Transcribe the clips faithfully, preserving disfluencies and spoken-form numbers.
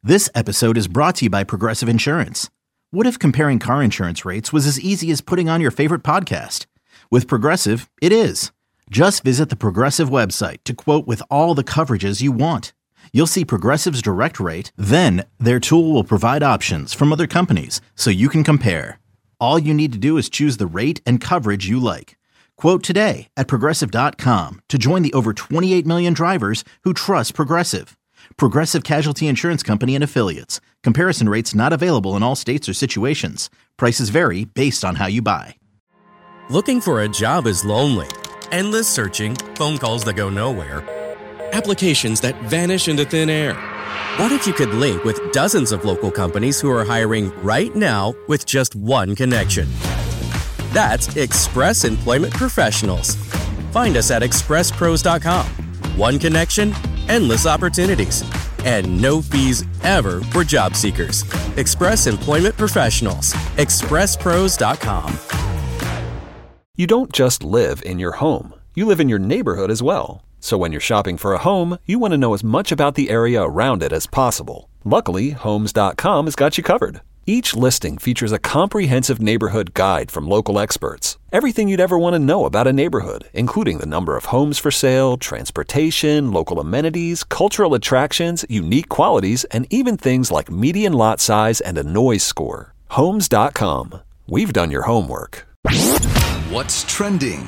This episode is brought to you by Progressive Insurance. What if comparing car insurance rates was as easy as putting on your favorite podcast? With Progressive, it is. Just visit the Progressive website to quote with all the coverages you want. You'll see Progressive's direct rate, then their tool will provide options from other companies so you can compare. All you need to do is choose the rate and coverage you like. Quote today at progressive dot com to join the over twenty-eight million drivers who trust Progressive. Progressive Casualty Insurance Company and Affiliates. Comparison rates not available in all states or situations. Prices vary based on how you buy. Looking for a job is lonely. Endless searching, phone calls that go nowhere, applications that vanish into thin air. What if you could link with dozens of local companies who are hiring right now with just one connection? That's Express Employment Professionals. Find us at express pros dot com. One connection, endless opportunities, and no fees ever for job seekers. Express Employment Professionals. express pros dot com. You don't just live in your home. You live in your neighborhood as well. So when you're shopping for a home, you want to know as much about the area around it as possible. Luckily, homes dot com has got you covered. Each listing features a comprehensive neighborhood guide from local experts. Everything you'd ever want to know about a neighborhood, including the number of homes for sale, transportation, local amenities, cultural attractions, unique qualities, and even things like median lot size and a noise score. homes dot com. We've done your homework. What's trending?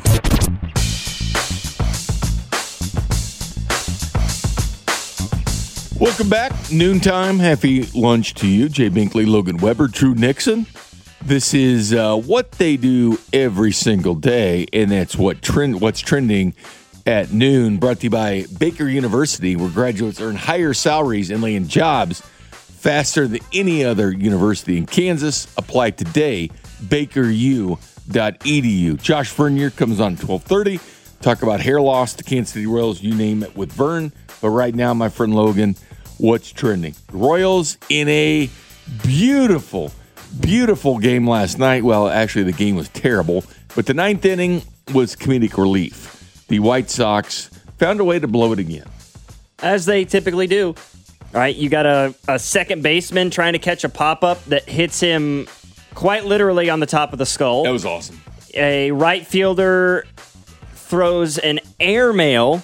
Welcome back. Noontime. Happy lunch to you. Jay Binkley, Logan Weber, Drew Nixon. This is uh, what they do every single day, and that's what trend. what's trending at noon, brought to you by Baker University, where graduates earn higher salaries and land jobs faster than any other university in Kansas. Apply today, baker u dot e d u. Josh Vernier comes on twelve thirty. Talk about hair loss to Kansas City Royals, you name it, with Vern. But right now, my friend Logan, what's trending? Royals in a beautiful, beautiful game last night. Well, actually, the game was terrible. But the ninth inning was comedic relief. The White Sox found a way to blow it again. As they typically do. All right, you got a, a second baseman trying to catch a pop-up that hits him quite literally on the top of the skull. That was awesome. A right fielder throws an airmail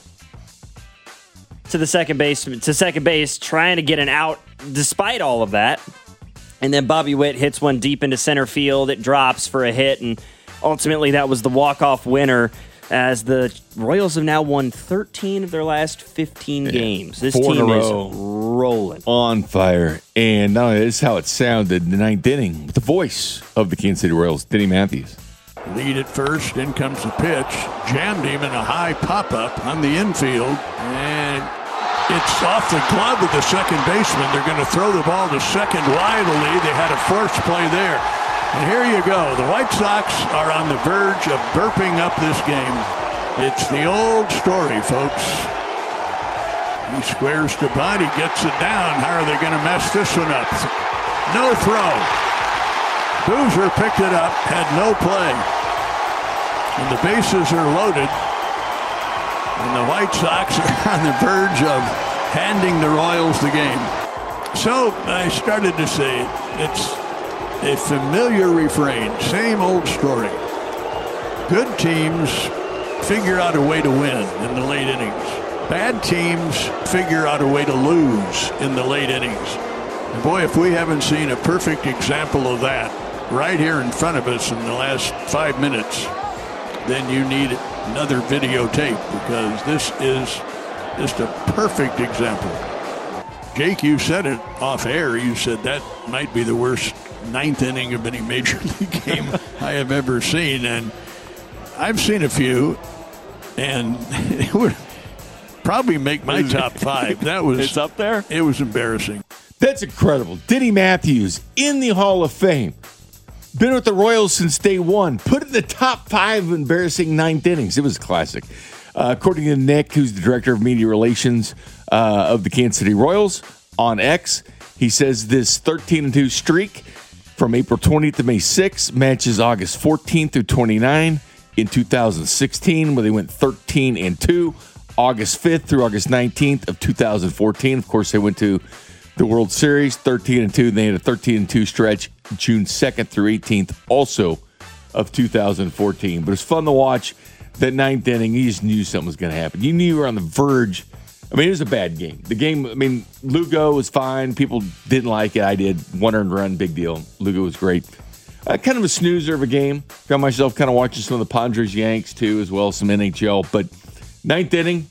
to the second base to second base, trying to get an out despite all of that. And then Bobby Witt hits one deep into center field. It drops for a hit, and ultimately that was the walk-off winner, as the Royals have now won thirteen of their last fifteen yeah. games. This Four team in a is row. rolling. On fire. And not only this is how it sounded in the ninth inning with the voice of the Kansas City Royals, Denny Matthews. Lead at first, in comes the pitch. Jammed him in a high pop-up on the infield. And it's off the glove of the second baseman. They're going to throw the ball to second widely. They had a force play there. And here you go. The White Sox are on the verge of burping up this game. It's the old story, folks. He squares to Bud. He gets it down. How are they going to mess this one up? No throw. Boozer picked it up, had no play. And the bases are loaded. And the White Sox are on the verge of handing the Royals the game. So I started to say it. It's a familiar refrain, same old story. Good teams figure out a way to win in the late innings. Bad teams figure out a way to lose in the late innings. And boy, if we haven't seen a perfect example of that right here in front of us in the last five minutes, then you need another videotape, because this is just a perfect example. Jake, you said it off air. You said that might be the worst ninth inning of any major league game I have ever seen. And I've seen a few, and it would probably make my top five. That was it's up there. It was embarrassing. That's incredible. Denny Matthews in the Hall of Fame. Been with the Royals since day one. Put in the top five of embarrassing ninth innings. It was a classic. Uh, according to Nick, who's the director of media relations uh, of the Kansas City Royals on X, he says this thirteen and two streak from April twentieth to May sixth matches August fourteenth through twenty-ninth in two thousand sixteen, where they went thirteen and two. August fifth through August nineteenth of two thousand fourteen. Of course, they went to the World Series, thirteen and two. They had a thirteen and two stretch June second through eighteenth, also of two thousand fourteen. But it's fun to watch that ninth inning. You just knew something was going to happen. You knew you were on the verge. I mean, it was a bad game. The game, I mean, Lugo was fine. People didn't like it. I did. One earned run, big deal. Lugo was great. Uh, kind of a snoozer of a game. Found myself kind of watching some of the Padres Yanks, too, as well as some N H L. But ninth inning,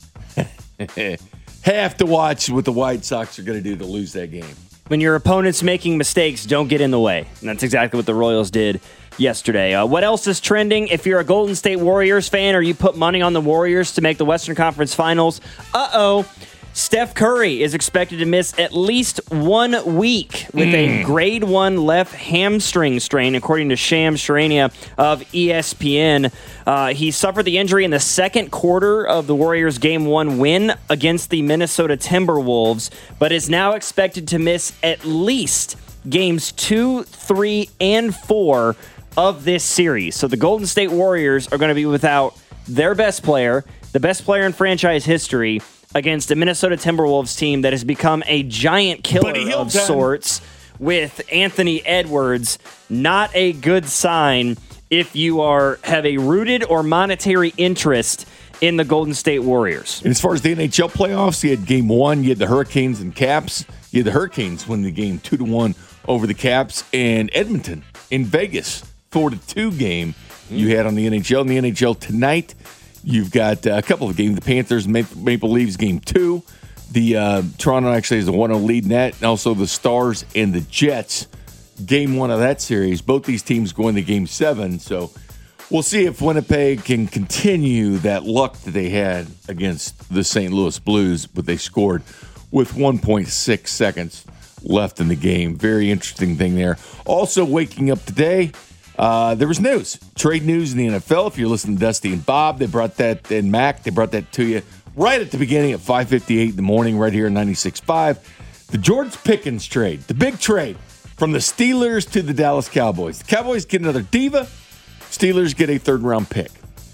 have to watch what the White Sox are going to do to lose that game. When your opponent's making mistakes, don't get in the way. And that's exactly what the Royals did yesterday. Uh, what else is trending? If you're a Golden State Warriors fan or you put money on the Warriors to make the Western Conference Finals, uh-oh, Steph Curry is expected to miss at least one week with mm. a grade one left hamstring strain, according to Shams Charania of E S P N. Uh, he suffered the injury in the second quarter of the Warriors' Game one win against the Minnesota Timberwolves, but is now expected to miss at least Games two, three, and four of this series. So the Golden State Warriors are going to be without their best player, the best player in franchise history, against a Minnesota Timberwolves team that has become a giant killer of sorts with Anthony Edwards. Not a good sign if you are have a rooted or monetary interest in the Golden State Warriors. And as far as the N H L playoffs, you had game one, you had the Hurricanes and Caps. You had the Hurricanes win the game two to one over the Caps, and Edmonton in Vegas, four to two game you had on the N H L. In the N H L tonight, you've got uh, a couple of games. The Panthers, Maple Leafs, game two. The uh, Toronto actually has a one oh lead in that. And also the Stars and the Jets, game one of that series. Both these teams going to game seven. So we'll see if Winnipeg can continue that luck that they had against the Saint Louis Blues, but they scored with one point six seconds left in the game. Very interesting thing there. Also waking up today, Uh, there was news, trade news in the N F L. If you're listening to Dusty and Bob, they brought that, and Mac, they brought that to you right at the beginning at five fifty-eight in the morning, right here in ninety-six point five. The George Pickens trade, the big trade from the Steelers to the Dallas Cowboys. The Cowboys get another diva. Steelers get a third-round pick.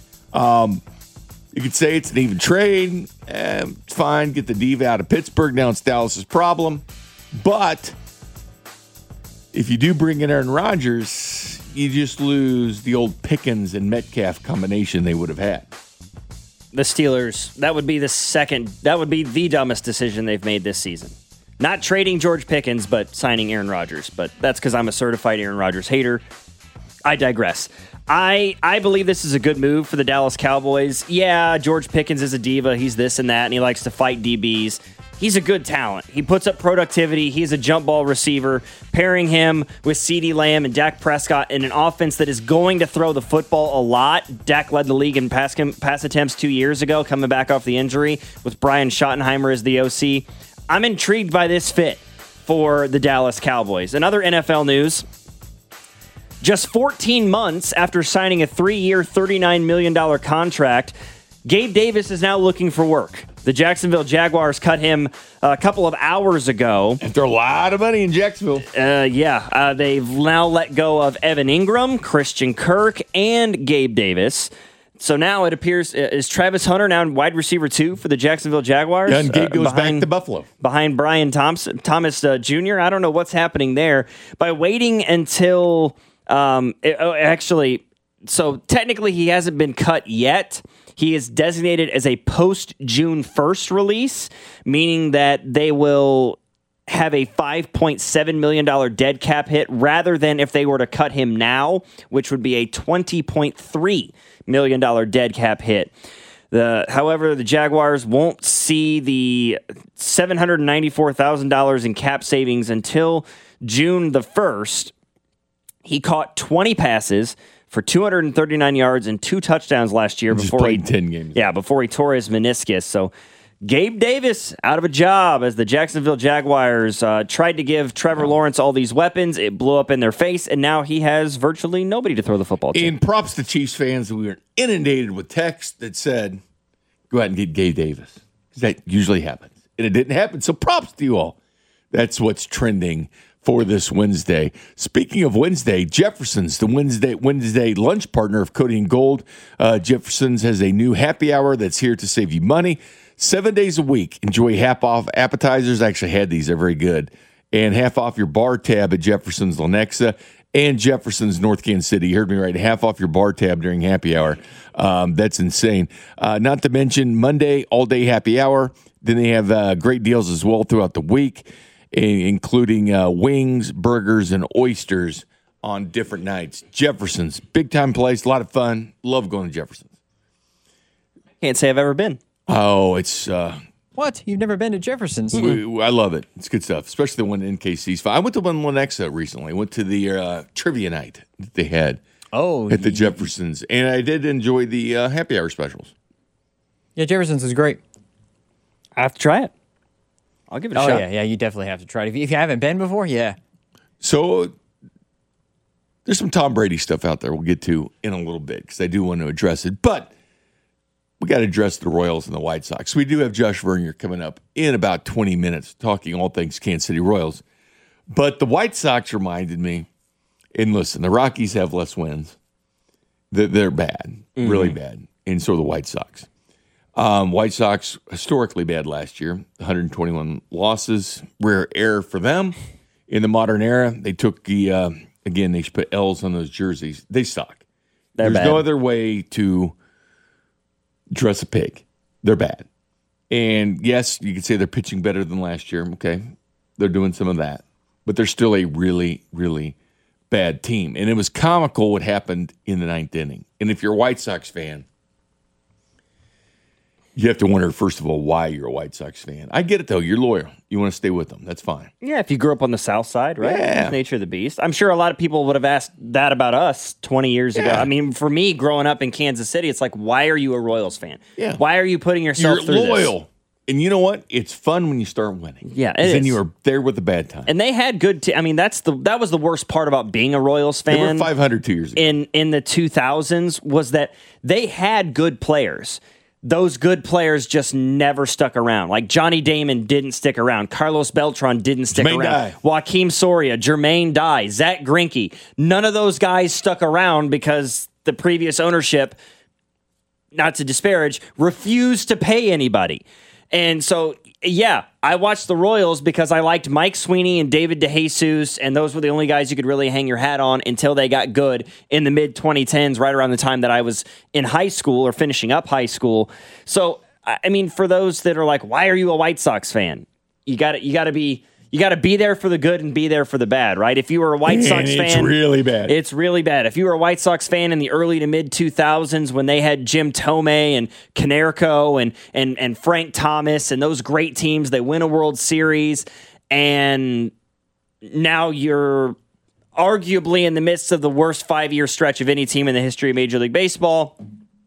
Um, you could say it's an even trade. Eh, it's fine. Get the diva out of Pittsburgh. Now it's Dallas's problem. But if you do bring in Aaron Rodgers, you just lose the old Pickens and Metcalf combination they would have had. The Steelers, that would be the second, that would be the dumbest decision they've made this season. Not trading George Pickens, but signing Aaron Rodgers. But that's because I'm a certified Aaron Rodgers hater. I digress. I I believe this is a good move for the Dallas Cowboys. Yeah, George Pickens is a diva. He's this and that, and he likes to fight D Bs. He's a good talent. He puts up productivity. He's a jump ball receiver. Pairing him with CeeDee Lamb and Dak Prescott in an offense that is going to throw the football a lot. Dak led the league in pass, pass attempts two years ago, coming back off the injury with Brian Schottenheimer as the O C. I'm intrigued by this fit for the Dallas Cowboys. In other N F L news, just fourteen months after signing a three-year, thirty-nine million dollars contract, Gabe Davis is now looking for work. The Jacksonville Jaguars cut him a couple of hours ago. After a lot of money in Jacksonville. Uh, yeah, uh, they've now let go of Evan Ingram, Christian Kirk, and Gabe Davis. So now it appears, uh, is Travis Hunter now wide receiver two for the Jacksonville Jaguars? Yeah, and Gabe goes uh, behind, back to Buffalo. Behind Brian Thompson, Thomas uh, Junior I don't know what's happening there. By waiting until, um, it, oh, actually, so technically he hasn't been cut yet. He is designated as a post-June first release, meaning that they will have a five point seven million dollars dead cap hit rather than if they were to cut him now, which would be a twenty point three million dollars dead cap hit. The, however, the Jaguars won't see the seven hundred ninety-four thousand dollars in cap savings until June the first. He caught twenty passes for two hundred thirty-nine yards and two touchdowns last year. Just before played he ten games. Yeah, before he tore his meniscus. So Gabe Davis out of a job as the Jacksonville Jaguars uh, tried to give Trevor Lawrence all these weapons. It blew up in their face, and now he has virtually nobody to throw the football to. And props to Chiefs fans. We were inundated with text that said, go out and get Gabe Davis. Because that usually happens. And it didn't happen. So props to you all. That's what's trending for this Wednesday. Speaking of Wednesday, Jefferson's the Wednesday Wednesday lunch partner of Cody and Gold. Uh, Jefferson's has a new happy hour that's here to save you money. Seven days a week. Enjoy half off appetizers. I actually had these. They're very good. And half off your bar tab at Jefferson's Lenexa and Jefferson's North Kansas City. You heard me right. Half off your bar tab during happy hour. Um, that's insane. Uh, not to mention Monday, all-day happy hour. Then they have uh, great deals as well throughout the week, including uh, wings, burgers, and oysters on different nights. Jefferson's, big-time place, a lot of fun. Love going to Jefferson's. Can't say I've ever been. Oh, it's... Uh, What? You've never been to Jefferson's? we, I love it. It's good stuff, especially the one in K C's fun. I went to one in Lenexa recently. I went to the uh, trivia night that they had Oh, at the yeah. Jefferson's, and I did enjoy the uh, happy hour specials. Yeah, Jefferson's is great. I have to try it. I'll give it a Oh, shot. yeah, yeah, you definitely have to try it. If you, if you haven't been before, yeah. So there's some Tom Brady stuff out there we'll get to in a little bit because I do want to address it. But we got to address the Royals and the White Sox. We do have Josh Vernier coming up in about twenty minutes talking all things Kansas City Royals. But the White Sox reminded me, and listen, the Rockies have less wins. They're, they're bad, mm-hmm. really bad. And so are the White Sox. Um, White Sox, historically bad last year, one hundred twenty-one losses, rare air for them. In the modern era, they took the, uh, again, they should put L's on those jerseys. They suck. They're There's bad. no other way to dress a pig. They're bad. And yes, you could say they're pitching better than last year. Okay, they're doing some of that. But they're still a really, really bad team. And it was comical what happened in the ninth inning. And if you're a White Sox fan, you have to wonder, first of all, why you're a White Sox fan. I get it, though. You're loyal. You want to stay with them. That's fine. Yeah, if you grew up on the South Side, right? Yeah. It's nature of the beast. I'm sure a lot of people would have asked that about us twenty years ago. Yeah. I mean, for me, growing up in Kansas City, it's like, why are you a Royals fan? Yeah. Why are you putting yourself You're through this? loyal. And you know what? It's fun when you start winning. Yeah, it 'Cause then is. you are there with the bad time. And they had good. T- I mean, that's the that was the worst part about being a Royals They fan. were five hundred two years ago. in in the two thousands was that they had good players. Those good players just never stuck around. Like Johnny Damon didn't stick around. Carlos Beltran didn't stick Jermaine around. Dye. Joaquim Soria, Jermaine Dye, Zach Greinke. None of those guys stuck around because the previous ownership, not to disparage, refused to pay anybody. And so, yeah, I watched the Royals because I liked Mike Sweeney and David DeJesus, and those were the only guys you could really hang your hat on until they got good in the mid twenty tens, right around the time that I was in high school or finishing up high school. So, I mean, for those that are like, why are you a White Sox fan? You got you got to be you got to be there for the good and be there for the bad, right? If you were a White Man, Sox it's fan, really bad. It's really bad. If you were a White Sox fan in the early to mid two thousands when they had Jim Thome and Konerko and and and Frank Thomas and those great teams, they win a World Series, and now you're arguably in the midst of the worst five-year stretch of any team in the history of Major League Baseball.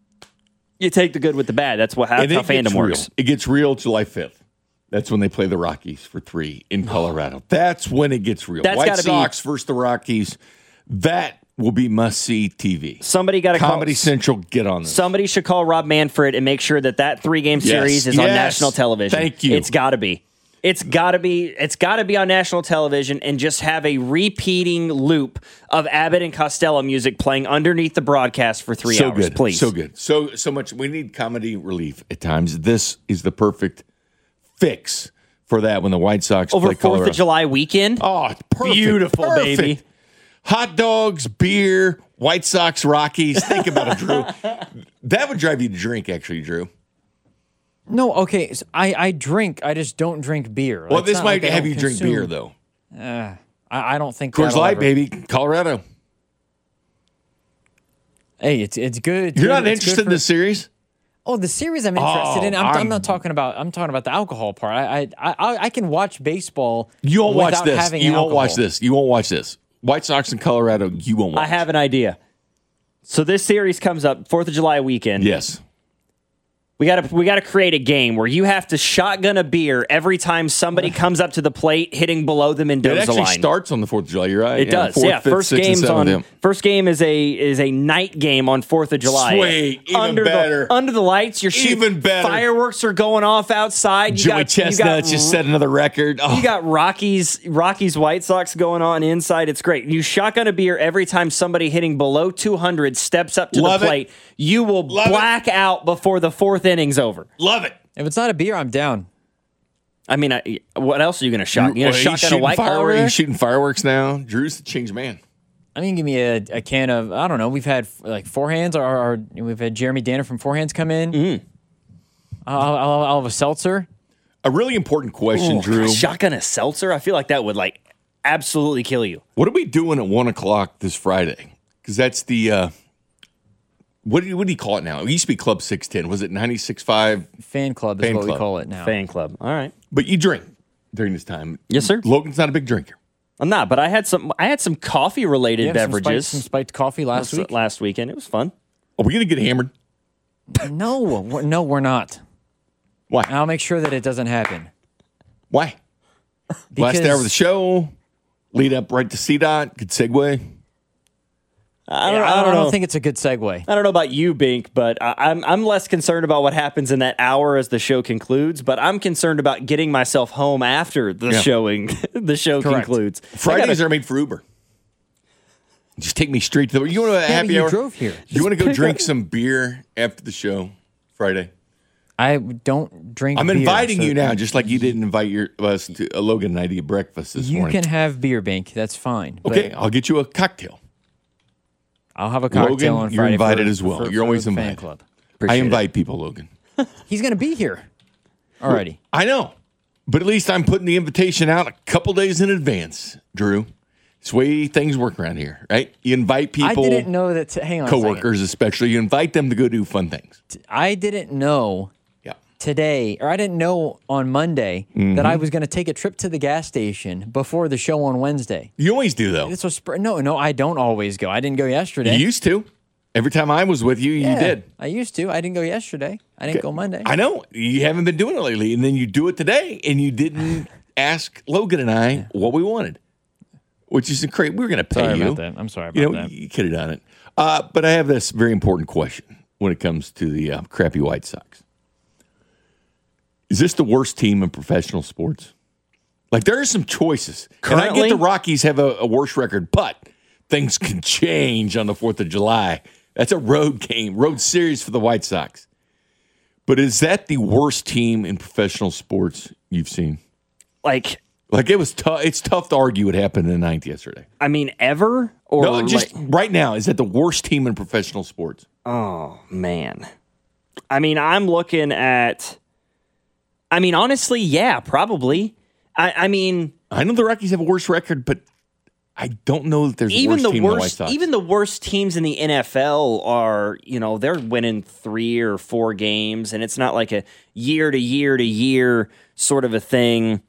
You take the good with the bad. That's what how, And how it gets fandom real. works. It gets real July fifth. That's when they play the Rockies for three in Colorado. That's when it gets real. That's White gotta be- Sox versus the Rockies. That will be must-see T V. Somebody got to Comedy call. Central, get on this. Somebody should call Rob Manfred and make sure that that three-game Yes. series is on Yes. national television. Thank you. It's got to be. It's got to be. It's got to be on national television and just have a repeating loop of Abbott and Costello music playing underneath the broadcast for three so hours, good. please. So good. So so much. We need comedy relief at times. This is the perfect fix for that when the White Sox Over play Fourth Colorado. of July weekend. Oh, it's perfect. Beautiful, Perfect. baby. Hot dogs, beer, White Sox, Rockies. Think about it, Drew. That would drive you to drink, actually, Drew. No, okay. So I, I drink. I just don't drink beer. Well, It's this not might like I have don't you drink consume- beer, though. I, I don't think Coors that'll Light, ever- baby. Colorado. Hey, it's it's good. You're Good- not it's interested good in the for- series? Oh, the series I'm interested Oh, in. I'm, I'm, I'm- not talking about. I'm talking about the alcohol part. I I I, I can watch baseball. You won't watch without this. having You won't alcohol. watch this. You won't watch this. White Sox in Colorado, you won't watch. I have an idea. So this series comes up Fourth of July weekend. Yes. We gotta we gotta create a game where you have to shotgun a beer every time somebody comes up to the plate hitting below the It Mendoza actually line. starts on the fourth of July. You're right. It does, fourth, yeah. fifth, First sixth, and game's seventh, on. yeah. First game is a is a night game on Fourth of July. Sweet, even under better. The, under the lights, you're shooting. Even better. Fireworks are going off outside. You Joey got, you Chestnut got, just set another record. Oh. You got Rockies Rockies White Sox going on inside. It's great. You shotgun a beer every time somebody hitting below two hundred steps up to Love the it. plate. You will Love it. black out before the fourth inning's over. Love it. If it's not a beer, I'm down. I mean, I, what else are you going to shot? You Well, going to he's shotgun a shooting White Claw over fireworks. there? He's shooting fireworks now. Drew's the changed man. I mean, give me a, a can of, I don't know, we've had like Four Hands, or, or we've had Jeremy Danner from Four Hands come in. Mm. I'll, I'll, I'll have a seltzer. A really important question, Ooh, Drew. Shotgun a seltzer? I feel like that would like absolutely kill you. What are we doing at one o'clock this Friday? Because that's the uh, what do you, what do you call it now? It used to be Club six ten. Was it ninety-six point five? Fan club is Fan what club. we call it now. Fan club. All right. But you drink during this time. Yes, sir. Logan's not a big drinker. I'm not, but I had some. I had some coffee related Yeah, some beverages spiked, some spiked coffee last week. last weekend. It was fun. Are we going to get hammered? No, we're, no, we're not. Why? I'll make sure that it doesn't happen. Why? Last Because- hour of the show, lead up right to C DOT. Good segue. I don't, Yeah, I don't I know. don't think it's a good segue. I don't know about you, Bink, but I, I'm I'm less concerned about what happens in that hour as the show concludes. But I'm concerned about getting myself home after the Yeah. showing. the show Correct. concludes. Fridays are made for Uber. Just take me straight to the. You want to Yeah, happy but you hour? drove here. You want to go pick drink up- some beer after the show Friday? I don't drink I'm beer, inviting so you now, just like you didn't invite your us to uh, Logan and I to eat breakfast this You morning. can have beer, Bink. That's fine. but Okay, I'll get you a cocktail. I'll have a cocktail Logan, on you're Friday. invited for- as well. for- You're for always the fan invited. club. I Appreciate it. invite people, Logan. He's going to be here already. I know, but at least I'm putting the invitation out a couple days in advance, Drew. It's the way things work around here, right? You invite people, I didn't know that. Hang on, a second. coworkers especially. You invite them to go do fun things. I didn't know Yeah. today, or I didn't know on Monday Mm-hmm. that I was going to take a trip to the gas station before the show on Wednesday. You always do, though. This was spr- no, no. I don't always go. I didn't go yesterday. You used to. Every time I was with you, you Yeah, did. I used to. I didn't go yesterday. I didn't go Monday. I know. You haven't been doing it lately. And then you do it today, and you didn't ask Logan and I what we wanted, which is great. We were going to pay Sorry you. about that. I'm sorry about You know, that. you could have done it. Uh, but I have this very important question when it comes to the uh, crappy White Sox. Is this the worst team in professional sports? Like, there are some choices. And I get Currently? the Rockies have a, a worse record, but things can change on the fourth of July. That's a road game, road series for the White Sox. But is that the worst team in professional sports you've seen? Like, Like, it was tough. It's tough to argue what happened in the ninth yesterday. I mean, ever or No, just like, right now, is that the worst team in professional sports? oh man. I mean, I'm looking at. I mean, honestly, yeah, probably. I, I mean, I know the Rockies have a worse record, but I don't know that there's a even worse the team than the White worst, Sox. even the worst teams in the N F L are, you know, they're winning three or four games, and it's not like a year to year to year sort of a thing.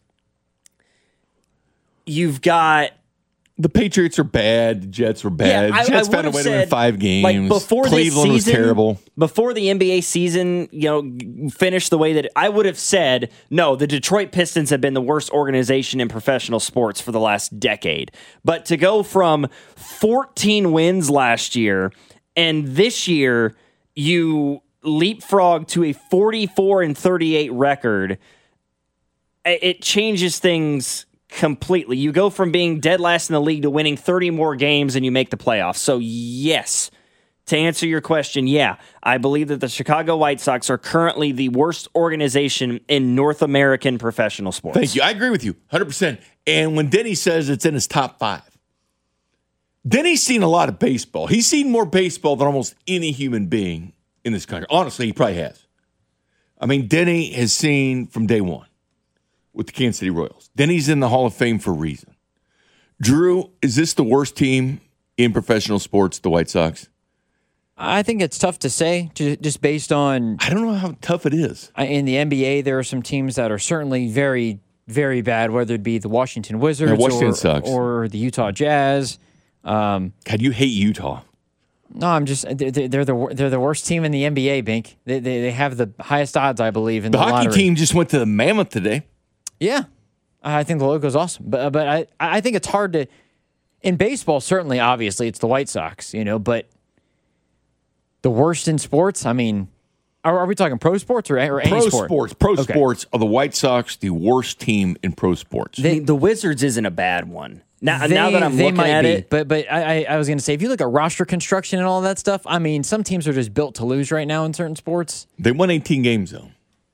You've got. the Patriots are bad. The Jets were bad. I- I Jets found a would've way to win said, five games. Like before Cleveland this season, was terrible. Before the N B A season, you know, g- finished the way that I would have said, no, the Detroit Pistons have been the worst organization in professional sports for the last decade. But to go from fourteen wins last year and this year you leapfrog to a forty-four and thirty-eight record, i- it changes things completely. You go from being dead last in the league to winning thirty more games and you make the playoffs. So, yes, to answer your question, yeah, I believe that the Chicago White Sox are currently the worst organization in North American professional sports. Thank you. I agree with you one hundred percent. And when Denny says it's in his top five, Denny's seen a lot of baseball. He's seen more baseball than almost any human being in this country. Honestly, he probably has. I mean, Denny has seen from day one with the Kansas City Royals. Denny's in the Hall of Fame for a reason. Drew, is this the worst team in professional sports, the White Sox? I think it's tough to say, ju- just based on I don't know how tough it is. uh, in the N B A, there are some teams that are certainly very, very bad. Whether it be the Washington Wizards Washington or, sucks. or the Utah Jazz. Um, God, you hate Utah. no, I'm just they're, they're the wor- they're the worst team in the N B A. Bink. They they, they have the highest odds, I believe, in The the, hockey lottery. team just went to the Mammoth today. Yeah, I think the logo's awesome, but but I I think it's hard to in baseball. Certainly, obviously, it's the White Sox, you know, but the worst in sports. I mean, are, are we talking pro sports or, or any Pro sport? sports, pro Okay. sports are the White Sox the worst team in pro sports. I mean, the Wizards isn't a bad one. Now, They, now that I'm they looking might at be, it, but but I, I I was going to say if you look at roster construction and all that stuff, I mean, some teams are just built to lose right now in certain sports. They won eighteen games though.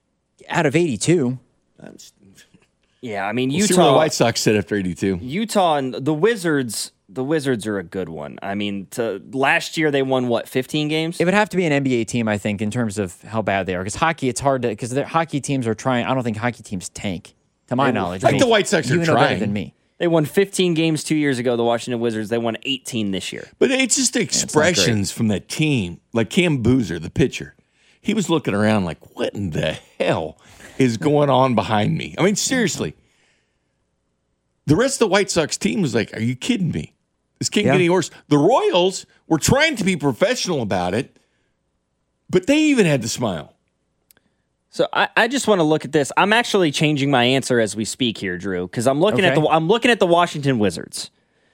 out of eighty-two. Yeah, I mean, We'll Utah. see where the White Sox sit after eighty-two. Utah and the Wizards. The Wizards are a good one. I mean, to, last year they won what, fifteen games? It would have to be an N B A team, I think, in terms of how bad they are. Because hockey, it's hard to because hockey teams are trying. I don't think hockey teams tank, to my knowledge. Like I mean, the White Sox are you know better trying. than me. They won fifteen games two years ago. The Washington Wizards. They won eighteen this year. But it's just the expressions from that team. Like Cam Boozer, the pitcher. He was looking around like, what in the hell is going on behind me? I mean, seriously. The rest of the White Sox team was like, are you kidding me? This can't Yeah. get any worse. The Royals were trying to be professional about it, but they even had to smile. So I, I just want to look at this. I'm actually changing my answer as we speak here, Drew, because I'm looking at Okay. the I'm looking at the Washington Wizards.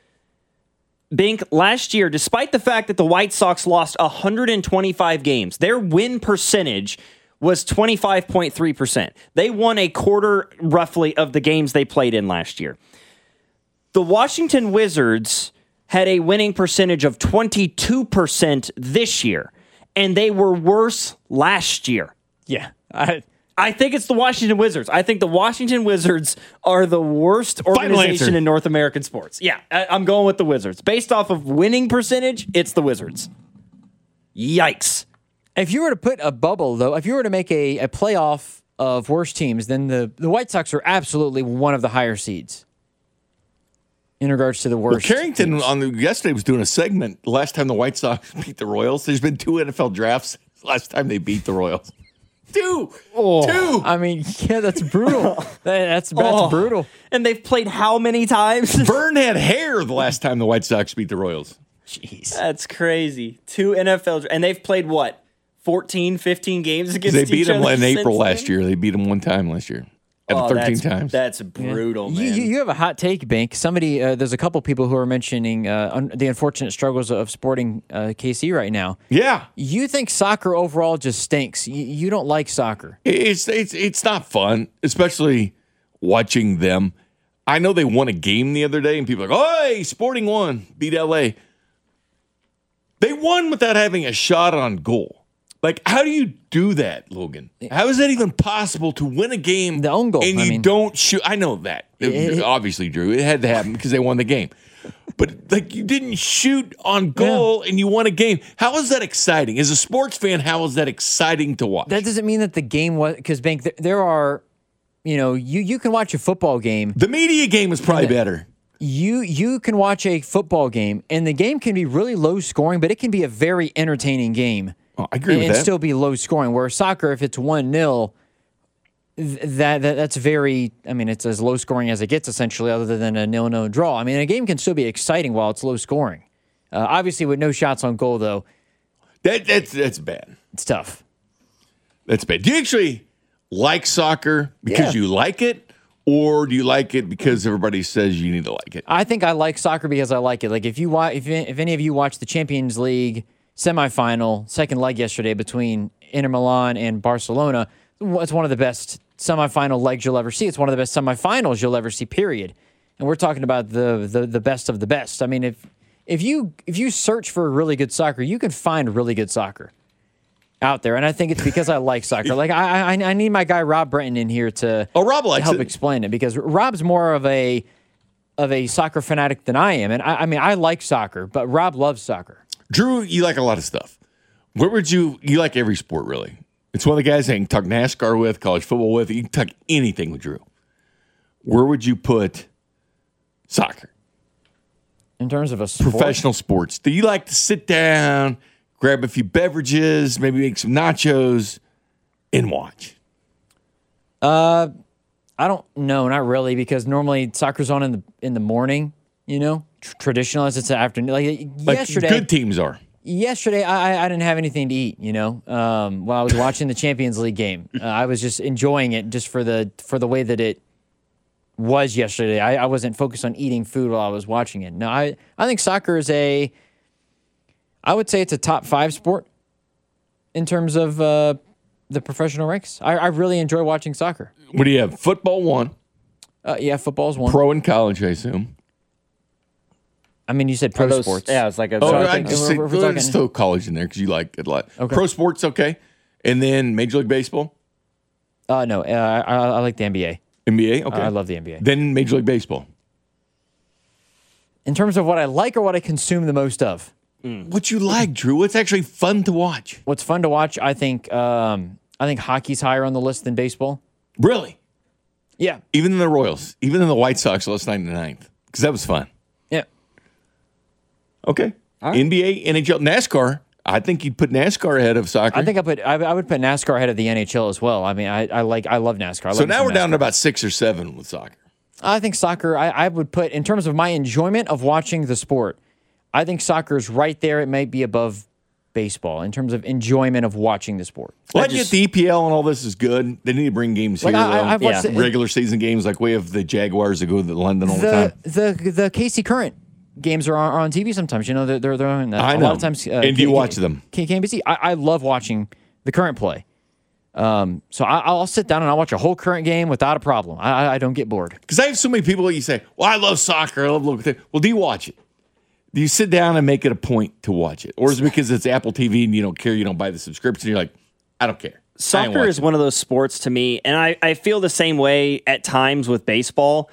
Bink, last year, despite the fact that the White Sox lost one hundred twenty-five games, their win percentage was twenty-five point three percent. They won a quarter, roughly, of the games they played in last year. The Washington Wizards had a winning percentage of twenty-two percent this year, and they were worse last year. Yeah. I, I think it's the Washington Wizards. I think the Washington Wizards are the worst organization answer. in North American sports. Yeah, I, I'm going with the Wizards. Based off of winning percentage, it's the Wizards. Yikes. if you were to put a bubble, though, if you were to make a, a playoff of worst teams, then the, the White Sox are absolutely one of the higher seeds in regards to the worst. Well, Carrington teams. on the, yesterday was doing a segment. Last time the White Sox beat the Royals, there's been two N F L drafts. Last time they beat the Royals, two, Oh, two. I mean, yeah, that's brutal. That- that's that's Oh. brutal. And they've played how many times? Vern had hair the last time the White Sox beat the Royals. Jeez. That's crazy. Two N F L, and they've played what? fourteen, fifteen games against They each beat them other in April since last then? year. They beat them one time last year. Out Oh, of thirteen that's, times. That's brutal, You, man. you, you have a hot take, Bink. Somebody, uh, there's a couple people who are mentioning uh, un- the unfortunate struggles of sporting uh, K C right now. Yeah. You think soccer overall just stinks. You, you don't like soccer. It's it's it's not fun, especially watching them. I know they won a game the other day, and people are like, "Oh, hey, Sporting won, beat L A." They won without having a shot on goal. Like, how do you do that, Logan? How is that even possible to win a game The own goal, and I you mean- don't shoot? I know that. It- It- obviously, Drew, it had to happen because they won the game. But like, you didn't shoot on goal and you won a game. How is that exciting? As a sports fan, how is that exciting to watch? That doesn't mean that the game was because Bink. There, there are, you know, you you can watch a football game. The media game is probably better. You you can watch a football game, and the game can be really low scoring, but it can be a very entertaining game. Oh, I agree and, with and that. still be low scoring. Where soccer, if it's one nil, th- that, that that's very. I mean, it's as low scoring as it gets, essentially, other than a nil no draw. I mean, a game can still be exciting while it's low scoring. Uh, obviously, with no shots on goal, though, That that's that's bad. it's tough. That's bad. Do you actually like soccer because Yeah. you like it, or do you like it because everybody says you need to like it? I think I like soccer because I like it. Like if you watch, if if any of you watched the Champions League semifinal, second leg yesterday between Inter Milan and Barcelona, it's one of the best semifinal legs you'll ever see. It's one of the best semifinals you'll ever see. Period. And we're talking about the the, the best of the best. I mean, if if you if you search for really good soccer, you can find really good soccer out there. And I think it's because I like soccer. Like I I, I need my guy Rob Brenton in here to Oh, Rob to likes help it. explain it because Rob's more of a of a soccer fanatic than I am. And I, I mean, I like soccer, but Rob loves soccer. Drew, you like a lot of stuff. Where would you? You like every sport, really. It's one of the guys I can talk NASCAR with, college football with. You can talk anything with Drew. Where would you put soccer? In terms of a sport, Professional sports. Do you like to sit down, grab a few beverages, maybe make some nachos, and watch? I don't know, not really, because normally soccer's on in the in the morning. You know, Tr- traditional as it's the afternoon. Like, Like yesterday, good teams are. yesterday I, I I didn't have anything to eat. You know, um, while I was watching the Champions League game, uh, I was just enjoying it just for the for the way that it was yesterday. I, I wasn't focused on eating food while I was watching it. No, I I think soccer is a. I would say it's a top five sport in terms of uh, the professional ranks. I, I really enjoy watching soccer. What do you have? Football one, Uh, yeah, football's one. pro and college, I assume. I mean, you said pro Those- sports. Yeah, it's like a. Oh, So I I think just we're- say, we're let's talking- throw college in there because you like it a lot. Okay. Pro sports, okay, and then Major League Baseball. Uh, no, uh, I, I like the N B A. N B A? Okay. Uh, I love the N B A. Then Major League Baseball. In terms of what I like or what I consume the most of? Mm. What you like, Drew? What's actually fun to watch? What's fun to watch? I think um, I think hockey's higher on the list than baseball. Really? Yeah. Even in the Royals, even in the White Sox last night in the ninth, because that was fun. Yeah. Okay. Right. N B A, N H L, NASCAR. I think you'd put NASCAR ahead of soccer. I think I put I, I would put NASCAR ahead of the N H L as well. I mean, I, I like I love NASCAR. I love so now we're NASCAR. down to about six or seven with soccer. I think soccer. I, I would put in terms of my enjoyment of watching the sport. I think soccer is right there. It might be above baseball in terms of enjoyment of watching the sport. Well, I, I just, get the E P L and all this is good. They need to bring games like here. I, though. I've watched yeah. the, regular season games like we have the Jaguars that go to London all the, the time. The the K C Current games are on, are on T V sometimes. You know, they're they're, they're on, uh, I a know. lot of times. Uh, and do you watch them? K B C. I, I love watching the Current play. Um, so I, I'll sit down and I'll watch a whole Current game without a problem. I, I don't get bored. Because I have so many people that you say, well, I love soccer. I love local things. Well, do you watch it? Do you sit down and make it a point to watch it? Or is it because it's Apple T V and you don't care, you don't buy the subscription, you're like, I don't care. Soccer is one of those sports to me, and I, I feel the same way at times with baseball.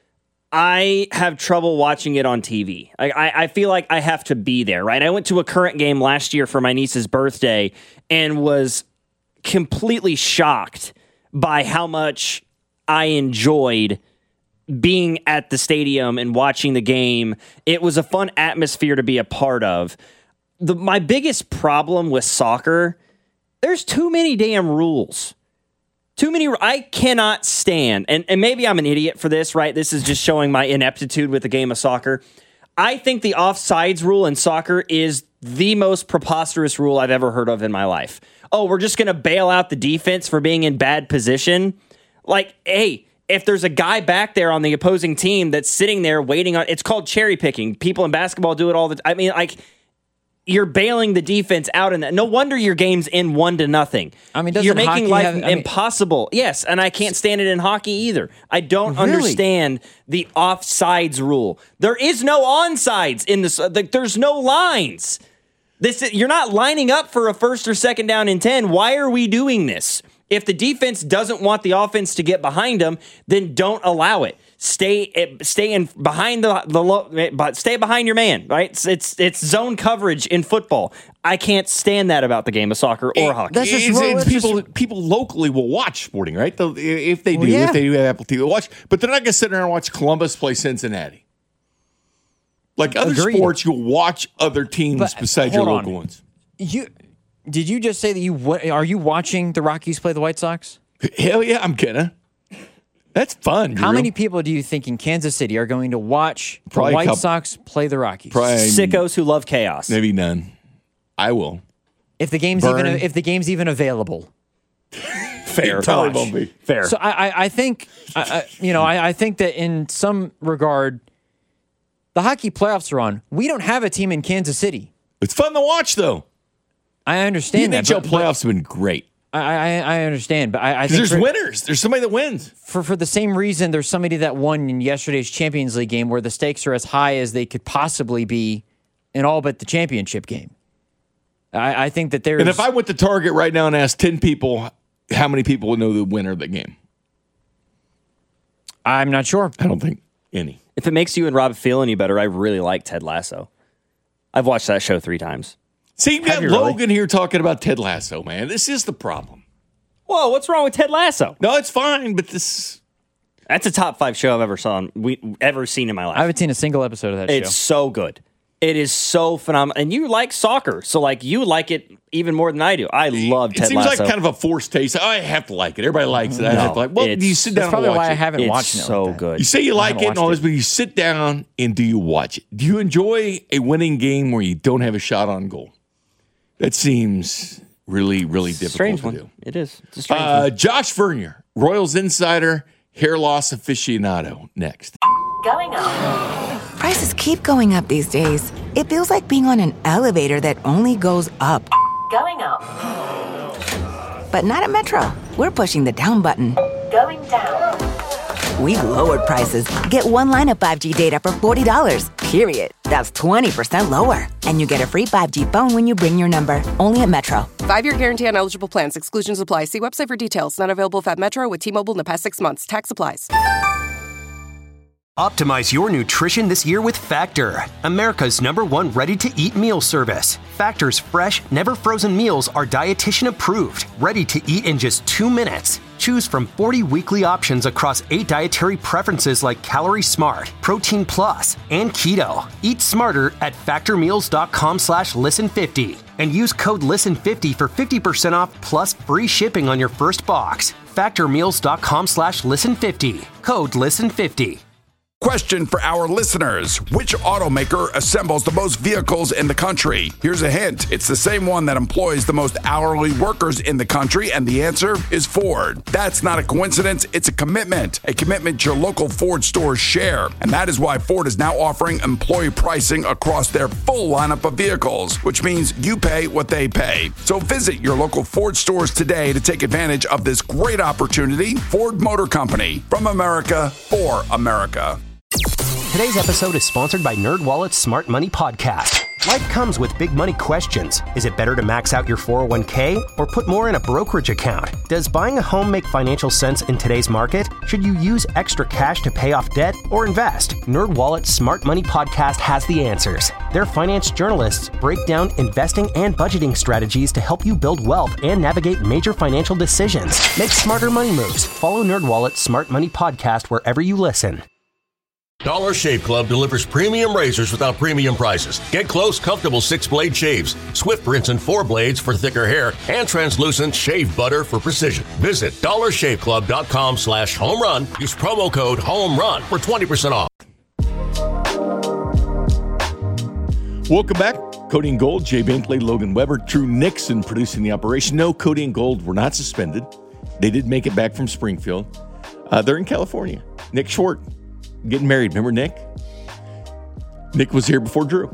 I have trouble watching it on T V. I, I, I feel like I have to be there, right? I went to a Current game last year for my niece's birthday and was completely shocked by how much I enjoyed being at the stadium and watching the game. It was a fun atmosphere to be a part of. The, my biggest problem with soccer, there's too many damn rules. Too many. I cannot stand, and, and maybe I'm an idiot for this, right? This is just showing my ineptitude with the game of soccer. I think the offsides rule in soccer is the most preposterous rule I've ever heard of in my life. Oh, we're just going to bail out the defense for being in bad position? Like, hey, if there's a guy back there on the opposing team that's sitting there waiting on, it's called cherry picking. People in basketball do it all the time. I mean, like, you're bailing the defense out in that. No wonder your game's in one to nothing. I mean, doesn't you're making hockey life have, I mean, impossible. Yes, and I can't stand it in hockey either. I don't Really? understand the offsides rule. There is no onsides in this. Like, there's no lines. This you're not lining up for a first or second down and ten. Why are we doing this? If the defense doesn't want the offense to get behind them, then don't allow it. Stay, stay in behind the the but stay behind your man. Right? It's, it's it's zone coverage in football. I can't stand that about the game of soccer or it, hockey. That's just, it's, well, it's that's people just, people locally will watch sporting, right? They'll, if they do, Well, yeah. if they do have Apple T V, they'll watch. But they're not going to sit there and watch Columbus play Cincinnati. Like other Agreed. sports, you'll watch other teams But, besides your hold local on. ones. you did you just say that you wa- are you watching the Rockies play the White Sox? Hell yeah, I'm gonna. That's fun. How Drew. many people do you think in Kansas City are going to watch Probably a the White couple. Sox play the Rockies? Probably Sickos who love chaos. maybe none. I will. If the game's Burn. even if the game's even available. Fair. It probably Gosh. won't be. Fair. So I, I, I think, I, I, you know, I, I think that in some regard, the hockey playoffs are on. We don't have a team in Kansas City. It's fun to watch, though. I The understand N that. H L but- playoffs have been great. I, I, I understand, but I, I think There's for, winners. There's somebody that wins. for for the same reason, there's somebody that won in yesterday's Champions League game where the stakes are as high as they could possibly be in all but the championship game. I, I think that there's. And if I went to Target right now and asked ten people, how many people would know the winner of the game? I'm not sure. I don't think any. If it makes you and Rob feel any better, I really like Ted Lasso. I've watched that show three times. See, you got you really? Logan here talking about Ted Lasso, man. This is the problem. Whoa, what's wrong with Ted Lasso? No, it's fine, but this. That's a top five show I've ever saw, we ever seen in my life. I haven't seen a single episode of that It's show. so good. It is so phenomenal. And you like soccer, so like you like it even more than I do. I love It Ted seems Lasso. like kind of a forced taste. Oh, I have to like it. Everybody likes it. I have to like. Well, it's- do you sit That's down probably and watch why I it? haven't it's watched it. so like that. good. You say you like haven't it and all watched this, but you sit down and do you watch it? Do you enjoy a winning game where you don't have a shot on goal? That seems really, really difficult strange to one. do. It is. It's a strange Uh, one. Josh Vernier, Royals insider, hair loss aficionado. Next. Going up. Prices keep going up these days. It feels like being on an elevator that only goes up. Going up. But not at Metro. We're pushing the down button. Going down. We've lowered prices. Get one line of five G data for forty dollars. period. That's twenty percent lower. And you get a free five G phone when you bring your number. Only at Metro. Five-year guarantee on eligible plans. Exclusions apply. See website for details. Not available if at Metro with T-Mobile in the past six months. Tax applies. Optimize your nutrition this year with Factor, America's number one ready-to-eat meal service. Factor's fresh, never-frozen meals are dietitian approved, ready to eat in just two minutes. Choose from forty weekly options across eight dietary preferences like Calorie Smart, Protein Plus, and Keto. Eat smarter at factormeals.com slash listen fifty and use code listen fifty for fifty percent off plus free shipping on your first box. Factormeals.com slash listen fifty. Code listen fifty. Question for our listeners. Which automaker assembles the most vehicles in the country? Here's a hint. It's the same one that employs the most hourly workers in the country, and the answer is Ford. That's not a coincidence. It's a commitment. A commitment your local Ford stores share. And that is why Ford is now offering employee pricing across their full lineup of vehicles, which means you pay what they pay. So visit your local Ford stores today to take advantage of this great opportunity. Ford Motor Company. From America, for America. Today's episode is sponsored by NerdWallet's Smart Money Podcast. Life comes with big money questions. Is it better to max out your four oh one k or put more in a brokerage account? Does buying a home make financial sense in today's market? Should you use extra cash to pay off debt or invest? NerdWallet's Smart Money Podcast has the answers. Their finance journalists break down investing and budgeting strategies to help you build wealth and navigate major financial decisions. Make smarter money moves. Follow NerdWallet's Smart Money Podcast wherever you listen. Dollar Shave Club delivers premium razors without premium prices. Get close, comfortable six-blade shaves, swift rinse and four blades for thicker hair, and translucent shave butter for precision. Visit dollarshaveclub.com slash home run. Use promo code home run for twenty percent off. Welcome back. Cody and Gold, Jay Binkley, Logan Weber, Drew Nixon producing the operation. No, Cody and Gold were not suspended. They did make it back from Springfield. Uh, they're in California. Nick Schwartz. Getting married. Remember Nick? Nick was here before Drew.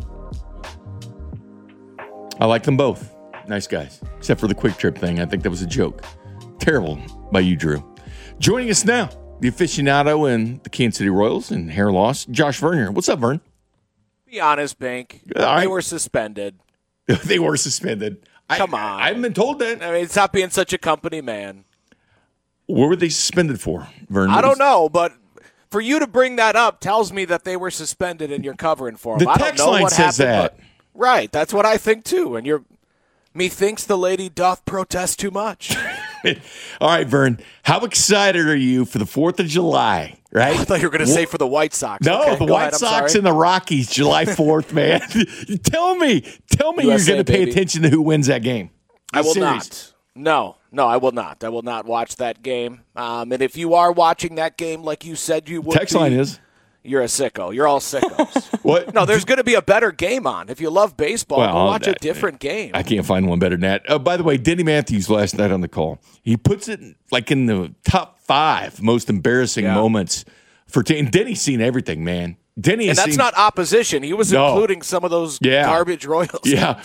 I like them both. Nice guys. Except for the quick trip thing. I think that was a joke. Terrible by you, Drew. Joining us now, the aficionado in the Kansas City Royals and hair loss, Josh Vernier. What's up, Vern? Be honest, Bink. I, they were suspended. They were suspended. Come I, on. I haven't been told that. I mean, stop being such a company man. What were they suspended for, Vern? I don't know, but for you to bring that up tells me that they were suspended and you're covering for them. The I don't text know line what says happened, that. but- right, that's what I think too. And you're, methinks the lady doth protest too much. All right, Vern, how excited are you for the fourth of July, right? I thought you were going to say for the White Sox. No, Okay, the go White ahead, I'm Sox sorry. and the Rockies, July fourth, man. tell me, tell me U S A, you're going to pay baby. attention to who wins that game. I I'm will serious. not. No, no, I will not. I will not watch that game. Um, and if you are watching that game like you said you would Text be, line is. You're a sicko. You're all sickos. What? No, there's going to be a better game on. If you love baseball, Well, go watch a that- different game. I can't find one better than that. Uh, by the way, Denny Matthews last night on the call, he puts it like in the top five most embarrassing Yeah. moments for t- and Denny's seen everything, man. Denny and has that's seen, not opposition. He was No. including some of those Yeah. garbage Royals. Yeah.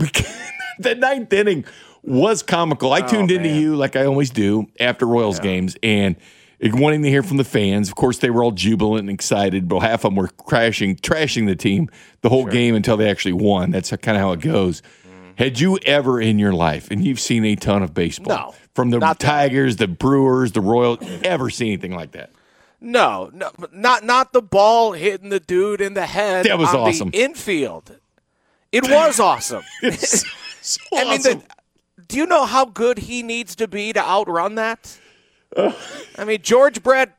The ninth inning was comical. I Oh, tuned into man. you like I always do after Royals Yeah. games and wanting to hear from the fans. Of course, they were all jubilant and excited, but half of them were crashing, trashing the team the whole Sure. game until they actually won. That's kind of how it goes. Mm. Had you ever in your life, and you've seen a ton of baseball, No, from the not that. Tigers, the Brewers, the Royals, ever seen anything like that? No, no, not not the ball hitting the dude in the head. That was on awesome. The infield. It was awesome. It's so I mean, awesome. the, do you know how good he needs to be to outrun that? I mean, George Brett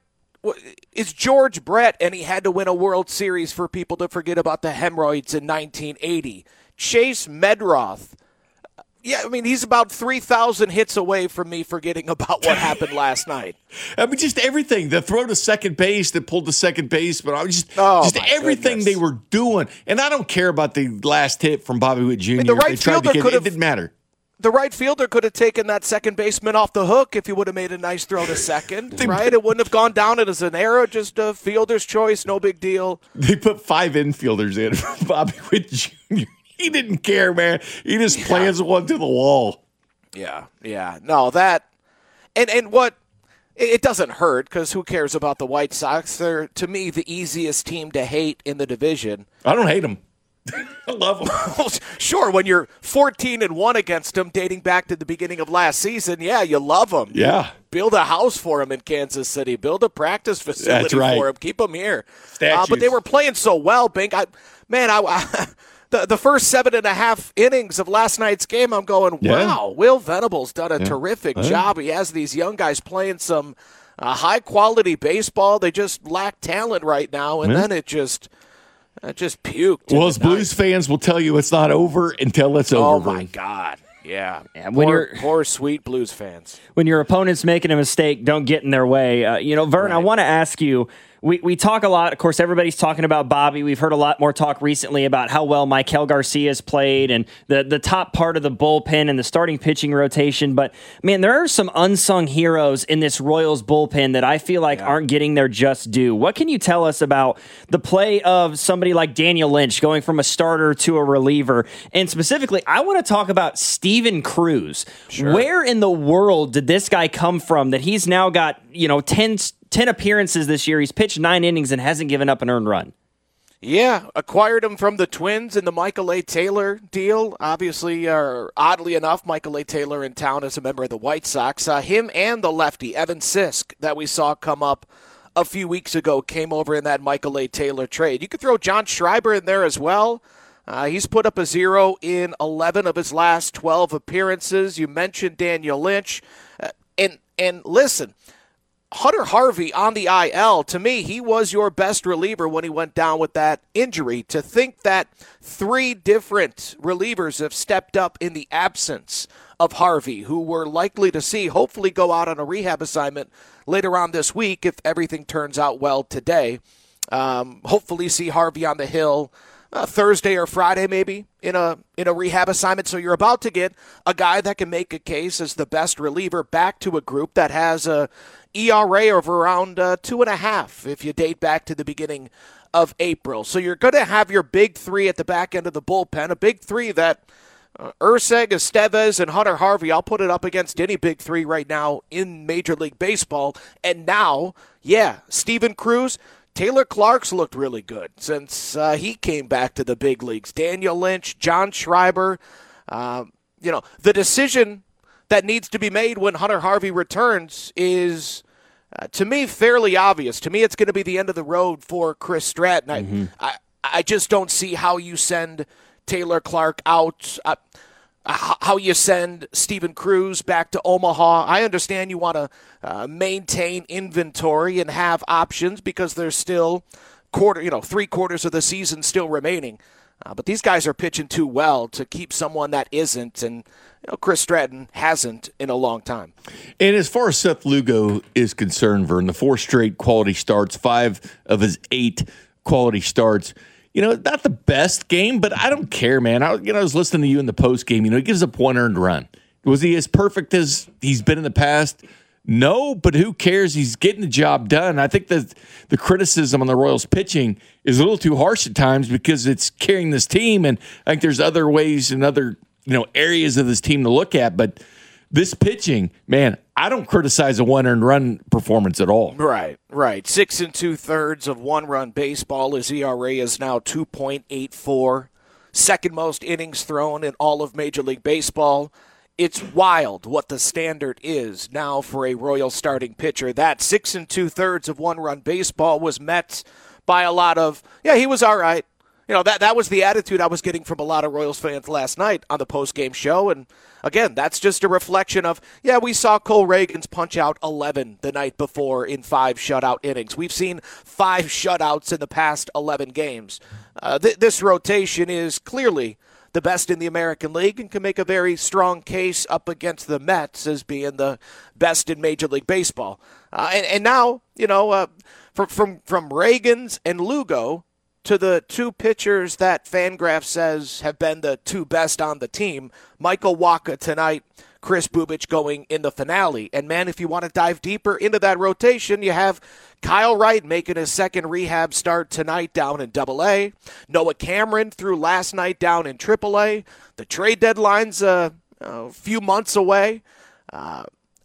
is George Brett, and he had to win a World Series for people to forget about the hemorrhoids in nineteen eighty. Chase Medroth. Yeah, I mean, he's about three thousand hits away from me forgetting about what happened last night. I mean, just everything. The throw to second base that pulled to second base, but I was just, Oh, just my everything goodness. they were doing. And I don't care about the last hit from Bobby Witt Junior the right They tried to fielder get could it. It have- didn't matter. The right fielder could have taken that second baseman off the hook if he would have made a nice throw to second, right? It wouldn't have gone down as an error, just a fielder's choice, no big deal. They put five infielders in for Bobby Witt Junior He didn't care, man. He just plans one to the wall. Yeah, yeah. No, that and and what it doesn't hurt because who cares about the White Sox? They're, to me, the easiest team to hate in the division. I don't hate them. I love them. Sure, when you're fourteen and one against them, dating back to the beginning of last season, yeah, you love them. Yeah. Build a house for them in Kansas City. Build a practice facility That's right. for them. Keep them here. Statues. Uh, but they were playing so well, Bink. I, man, I, I the the first seven and a half innings of last night's game, I'm going, Yeah. wow, Will Venable's done a Yeah. terrific Yeah. job. He has these young guys playing some uh, high quality baseball. They just lack talent right now, and Yeah. then it just. It just puked. Well, as Blues fans will tell you, it's not over until it's over. Oh, my God. Yeah. Yeah, when poor, you're- poor, sweet Blues fans. When your opponent's making a mistake, don't get in their way. Uh, you know, Vern, I want to ask you, we, we talk a lot. Of course, everybody's talking about Bobby. We've heard a lot more talk recently about how well Maikel Garcia's played and the, the top part of the bullpen and the starting pitching rotation. But, man, there are some unsung heroes in this Royals bullpen that I feel like aren't getting their just due. What can you tell us about the play of somebody like Daniel Lynch going from a starter to a reliever? And specifically, I want to talk about Steven Cruz. Sure. Where in the world did this guy come from that he's now got, you know, ten, ten appearances this year? He's pitched nine innings and hasn't given up an earned run. Yeah, acquired him from the Twins in the Michael A. Taylor deal. Obviously, uh, oddly enough, Michael A. Taylor in town as a member of the White Sox. Uh, him and the lefty, Evan Sisk, that we saw come up a few weeks ago, came over in that Michael A. Taylor trade. You could throw John Schreiber in there as well. Uh, he's put up a zero in eleven of his last twelve appearances. You mentioned Daniel Lynch. Uh, and and listen, Hunter Harvey on the I L, to me, he was your best reliever when he went down with that injury. To think that three different relievers have stepped up in the absence of Harvey, who we're likely to see hopefully go out on a rehab assignment later on this week if everything turns out well today. Um, hopefully see Harvey on the hill Uh, Thursday or Friday, maybe in a in a rehab assignment. So you're about to get a guy that can make a case as the best reliever back to a group that has a E R A of around uh, two and a half if you date back to the beginning of April. So you're going to have your big three at the back end of the bullpen, a big three that uh, Urseg, Estevez, and Hunter Harvey. I'll put it up against any big three right now in Major League Baseball. And now, yeah, Steven Cruz. Taylor Clark's looked really good since uh, he came back to the big leagues. Daniel Lynch, John Schreiber. Uh, you know, the decision that needs to be made when Hunter Harvey returns is, uh, to me, fairly obvious. To me, it's going to be the end of the road for Chris Stratton. I, mm-hmm. I, I just don't see how you send Taylor Clark out. Uh, how you send Steven Cruz back to Omaha. I understand you want to uh, maintain inventory and have options because there's still quarter, you know, three quarters of the season still remaining. Uh, but these guys are pitching too well to keep someone that isn't, and you know, Chris Stratton hasn't in a long time. And as far as Seth Lugo is concerned, Vern, the four straight quality starts, five of his eight quality starts. You know, not the best game, but I don't care, man. I, you know, I was listening to you in the post game. You know, he gives up one earned run. Was he as perfect as he's been in the past? No, but who cares? He's getting the job done. I think that the criticism on the Royals pitching is a little too harsh at times because it's carrying this team, and I think there's other ways and other you know areas of this team to look at. But this pitching, man, I don't criticize a one earned run performance at all. Right, right. Six and two thirds of one run baseball. His E R A is now two point eight four. Second most innings thrown in all of Major League Baseball. It's wild what the standard is now for a Royal starting pitcher. That six and two thirds of one run baseball was met by a lot of, yeah, he was all right. You know, that that was the attitude I was getting from a lot of Royals fans last night on the post-game show. And again, that's just a reflection of, yeah, we saw Cole Reagans punch out eleven the night before in five shutout innings. We've seen five shutouts in the past eleven games. Uh, th- this rotation is clearly the best in the American League and can make a very strong case up against the Mets as being the best in Major League Baseball. Uh, and, and now, you know, uh, from, from, from Reagans and Lugo to the two pitchers that Fangraphs says have been the two best on the team, Michael Wacha tonight, Chris Bubic going in the finale. And, man, if you want to dive deeper into that rotation, you have Kyle Wright making his second rehab start tonight down in Double A. Noah Cameron threw last night down in Triple A. The trade deadline's uh, a few months away. Uh,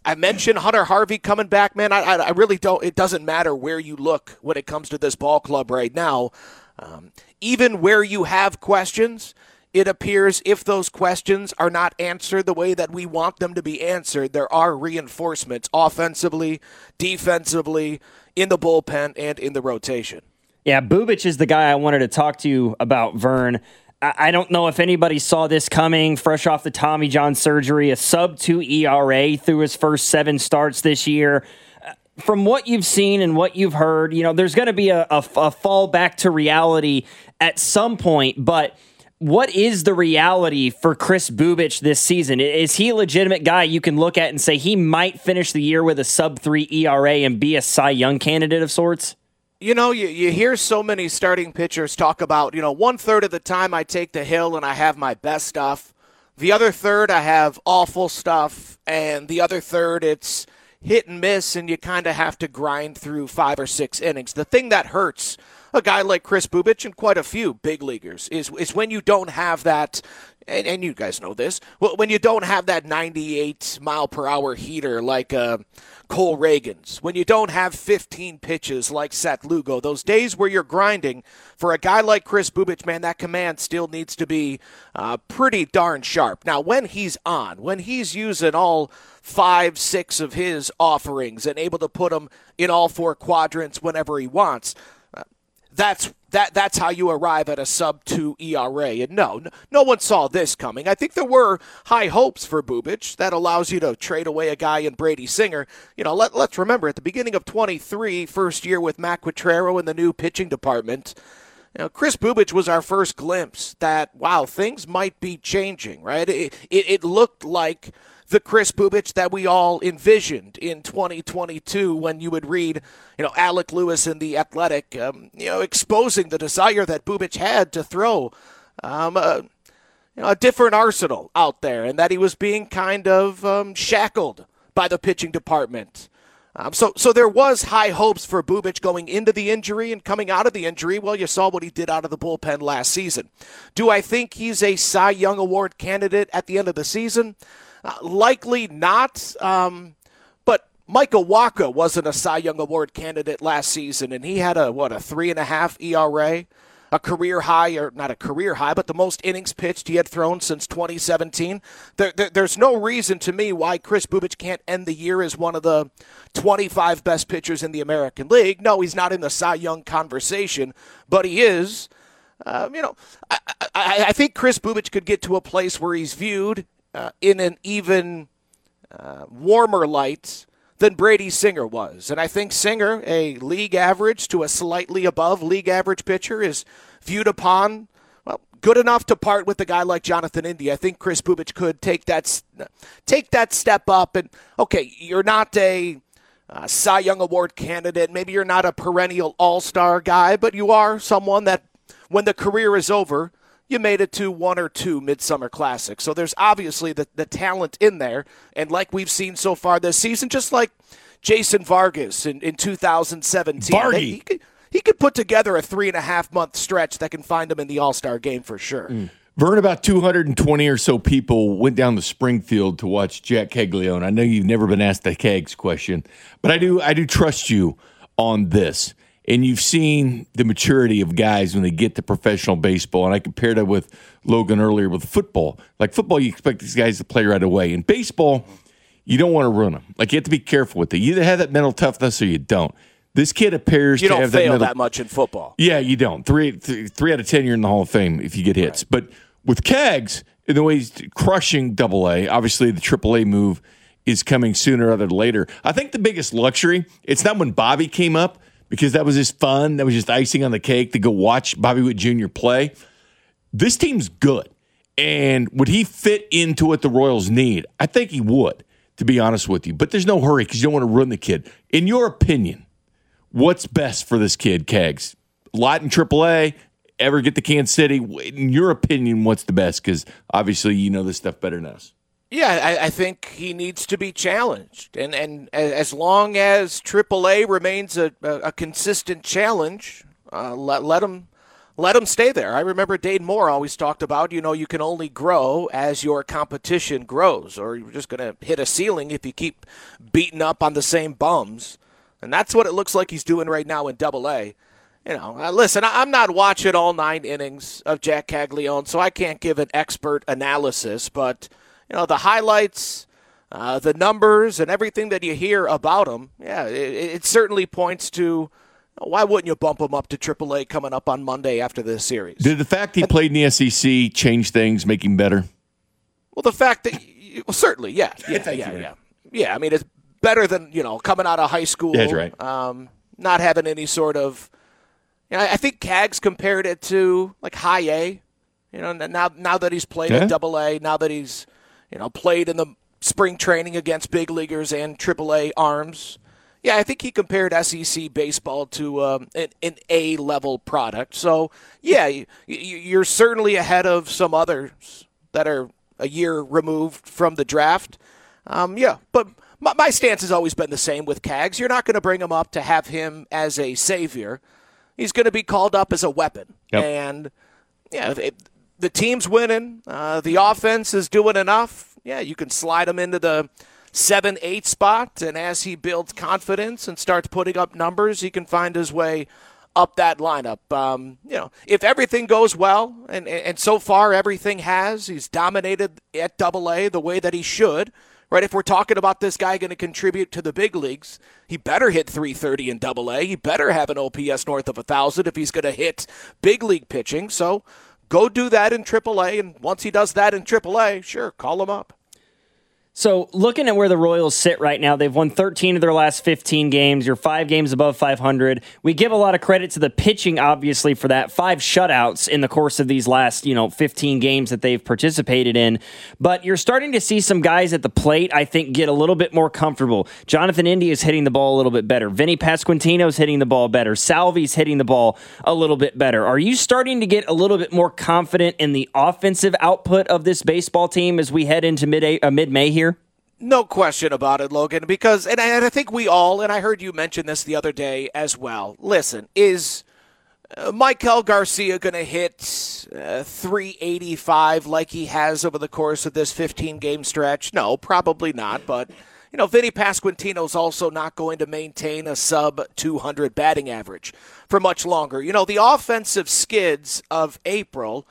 I mentioned Hunter Harvey coming back, man. I, I really don't. It doesn't matter where you look when it comes to this ball club right now. Um, even where you have questions, it appears if those questions are not answered the way that we want them to be answered, there are reinforcements offensively, defensively, in the bullpen, and in the rotation. Yeah, Bubic is the guy I wanted to talk to you about, Vern. I don't know if anybody saw this coming, fresh off the Tommy John surgery, a sub two E R A through his first seven starts this year. From what you've seen and what you've heard, you know, there's going to be a, a, a fall back to reality at some point, but what is the reality for Kris Bubic this season? Is he a legitimate guy you can look at and say he might finish the year with a sub three E R A and be a Cy Young candidate of sorts? You know, you, you hear so many starting pitchers talk about, you know, one third of the time I take the hill and I have my best stuff. The other third I have awful stuff. And the other third it's hit and miss and you kind of have to grind through five or six innings. The thing that hurts a guy like Kris Bubic and quite a few big leaguers is, is when you don't have that, and, and you guys know this, when you don't have that ninety-eight mile per hour heater like uh, Cole Reagans, when you don't have fifteen pitches like Seth Lugo, those days where you're grinding, for a guy like Kris Bubic, man, that command still needs to be uh, pretty darn sharp. Now, when he's on, when he's using all five, six of his offerings and able to put them in all four quadrants whenever he wants, uh, that's that that's how you arrive at a sub two E R A. And no, no one saw this coming. I think there were high hopes for Bubic. That allows you to trade away a guy in Brady Singer. You know, let, let's remember, at the beginning of twenty-three, first year with Matt Quatraro in the new pitching department, you know, Kris Bubic was our first glimpse that, wow, things might be changing, right? It, it, it looked like the Kris Bubic that we all envisioned in twenty twenty-two when you would read, you know, Alec Lewis in The Athletic, um, you know, exposing the desire that Bubic had to throw um, a, you know, a different arsenal out there, and that he was being kind of um, shackled by the pitching department. Um, so, so there was high hopes for Bubic going into the injury and coming out of the injury. Well, you saw what he did out of the bullpen last season. Do I think he's a Cy Young Award candidate at the end of the season? Uh, likely not, um, but Michael Wacha wasn't a Cy Young Award candidate last season, and he had a, what, a three and a half E R A, a career high, or not a career high, but the most innings pitched he had thrown since twenty seventeen. There, there, there's no reason to me why Kris Bubic can't end the year as one of the twenty-five best pitchers in the American League. No, he's not in the Cy Young conversation, but he is. Um, you know, I, I, I think Kris Bubic could get to a place where he's viewed Uh, in an even uh, warmer light than Brady Singer was. And I think Singer, a league average to a slightly above league average pitcher, is viewed upon, well, good enough to part with a guy like Jonathan India. I think Kris Bubic could take that take that step up. And, okay, you're not a uh, Cy Young Award candidate. Maybe you're not a perennial all-star guy, but you are someone that, when the career is over, you made it to one or two Midsummer Classics. So there's obviously the, the talent in there. And like we've seen so far this season, just like Jason Vargas in, in two thousand seventeen, Vargy. he could, he could put together a three and a half month stretch that can find him in the All-Star game for sure. Mm. Vern, about two hundred twenty or so people went down to Springfield to watch Jack Caglione. I know you've never been asked the Kegs question, but I do I do trust you on this. And you've seen the maturity of guys when they get to professional baseball. And I compared that with Logan earlier with football. Like football, you expect these guys to play right away. In baseball, you don't want to ruin them. Like you have to be careful with it. You either have that mental toughness or you don't. This kid appears you to don't have fail that, mental, that much in football. Yeah, you don't. Three, th- three out of ten, you're in the Hall of Fame if you get hits. Right. But with Kegs, in the way he's crushing Double A, obviously the Triple A move is coming sooner rather than later. I think the biggest luxury, it's not when Bobby came up, because that was just fun. That was just icing on the cake to go watch Bobby Witt Junior play. This team's good. And would he fit into what the Royals need? I think he would, to be honest with you. But there's no hurry because you don't want to ruin the kid. In your opinion, what's best for this kid, Kegs? A lot in triple A, ever get to Kansas City? In your opinion, what's the best? Because obviously you know this stuff better than us. Yeah, I, I think he needs to be challenged, and and as long as triple A remains a, a, a consistent challenge, uh, let let him let him stay there. I remember Dane Moore always talked about, you know, you can only grow as your competition grows, or you're just going to hit a ceiling if you keep beating up on the same bums. And that's what it looks like he's doing right now in Double A. You know, uh, listen, I, I'm not watching all nine innings of Jack Caglianone, so I can't give an expert analysis. But, you know, the highlights, uh, the numbers, and everything that you hear about him, yeah, it, it certainly points to why wouldn't you bump him up to triple A coming up on Monday after this series. Did the fact he played in the S E C change things, make him better? Well, the fact that, well, certainly, yeah. Yeah, yeah, yeah. Yeah, I mean, it's better than, you know, coming out of high school. That's right. Um, not having any sort of, you know, I think Cags compared it to, like, high A. You know, now now that he's played Yeah. at double A, now that he's, you know, played in the spring training against big leaguers and triple A arms. Yeah, I think he compared S E C baseball to um, an, an A-level product. So, yeah, you, you're certainly ahead of some others that are a year removed from the draft. Um, yeah, but my, my stance has always been the same with Cags. You're not going to bring him up to have him as a savior. He's going to be called up as a weapon. Yep. And, yeah, if it, the team's winning. Uh, the offense is doing enough. Yeah, you can slide him into the seven eight spot, and as he builds confidence and starts putting up numbers, he can find his way up that lineup. Um, you know, if everything goes well, and, and so far everything has, he's dominated at double A the way that he should, right? If we're talking about this guy going to contribute to the big leagues, he better hit three thirty in double A. He better have an O P S north of one thousand if he's going to hit big league pitching. So go do that in triple A, and once he does that in triple A, sure, call him up. So looking at where the Royals sit right now, they've won thirteen of their last fifteen games. You're five games above five hundred. We give a lot of credit to the pitching, obviously, for that. Five shutouts in the course of these last, you know, fifteen games that they've participated in. But you're starting to see some guys at the plate, I think, get a little bit more comfortable. Jonathan India is hitting the ball a little bit better. Vinny Pasquantino's hitting the ball better. Salvi's hitting the ball a little bit better. Are you starting to get a little bit more confident in the offensive output of this baseball team as we head into mid uh, mid-May here? No question about it, Logan, because, and I, and I think we all, and I heard you mention this the other day as well, listen, is uh, Maikel Garcia going to hit uh, three eighty-five like he has over the course of this fifteen-game stretch? No, probably not, but, you know, Vinny Pasquantino's also not going to maintain a sub two hundred batting average for much longer. You know, the offensive skids of April,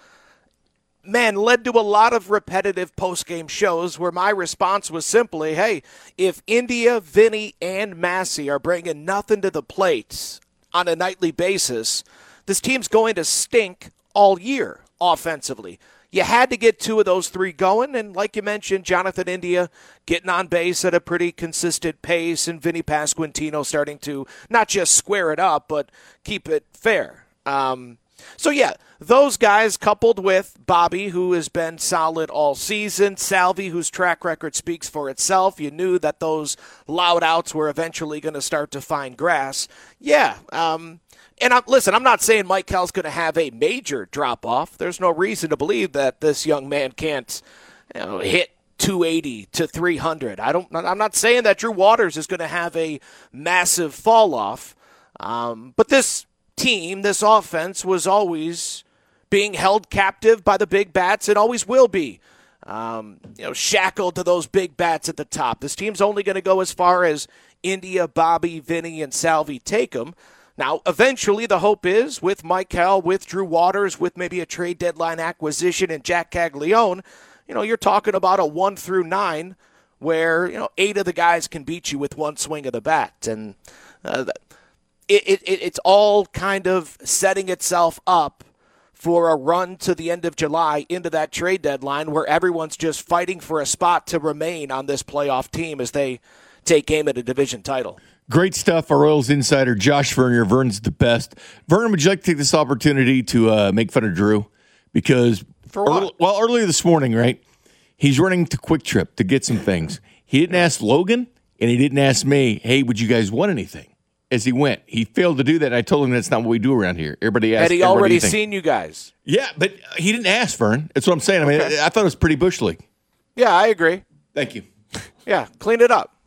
man, led to a lot of repetitive post-game shows where my response was simply, hey, if India, Vinny, and Massey are bringing nothing to the plate on a nightly basis, this team's going to stink all year offensively. You had to get two of those three going, and like you mentioned, Jonathan India getting on base at a pretty consistent pace, and Vinny Pasquantino starting to not just square it up, but keep it fair. Um So, yeah, those guys coupled with Bobby, who has been solid all season, Salvi, whose track record speaks for itself. You knew that those loud outs were eventually going to start to find grass. Yeah, um, and I'm, listen, I'm not saying Maikel's going to have a major drop-off. There's no reason to believe that this young man can't, you know, hit two eighty to three hundred. I don't, I'm not saying that Drew Waters is going to have a massive fall-off, um, but this team, this offense, was always being held captive by the big bats and always will be, um, you know, shackled to those big bats at the top. This team's only going to go as far as India, Bobby, Vinny, and Salvi take them. Now, eventually, the hope is with Maikel, with Drew Waters, with maybe a trade deadline acquisition and Jack Caglianone, you know, you're talking about a one through nine where, you know, eight of the guys can beat you with one swing of the bat. And uh, It, it, it's all kind of setting itself up for a run to the end of July into that trade deadline where everyone's just fighting for a spot to remain on this playoff team as they take aim at a division title. Great stuff. Our Royals insider, Josh Vernier. Vern's the best. Vernon, would you like to take this opportunity to uh, make fun of Drew? Because, for what? Early, well, earlier this morning, right, he's running to Quick Trip to get some things. He didn't ask Logan, and he didn't ask me, hey, would you guys want anything? As he went, he failed to do that. I told him that's not what we do around here. Everybody asked. Had he already seen you guys? Yeah, but he didn't ask, Vern. That's what I'm saying. I mean, okay. I thought it was pretty Bush League. Yeah, I agree. Thank you. Yeah, clean it up.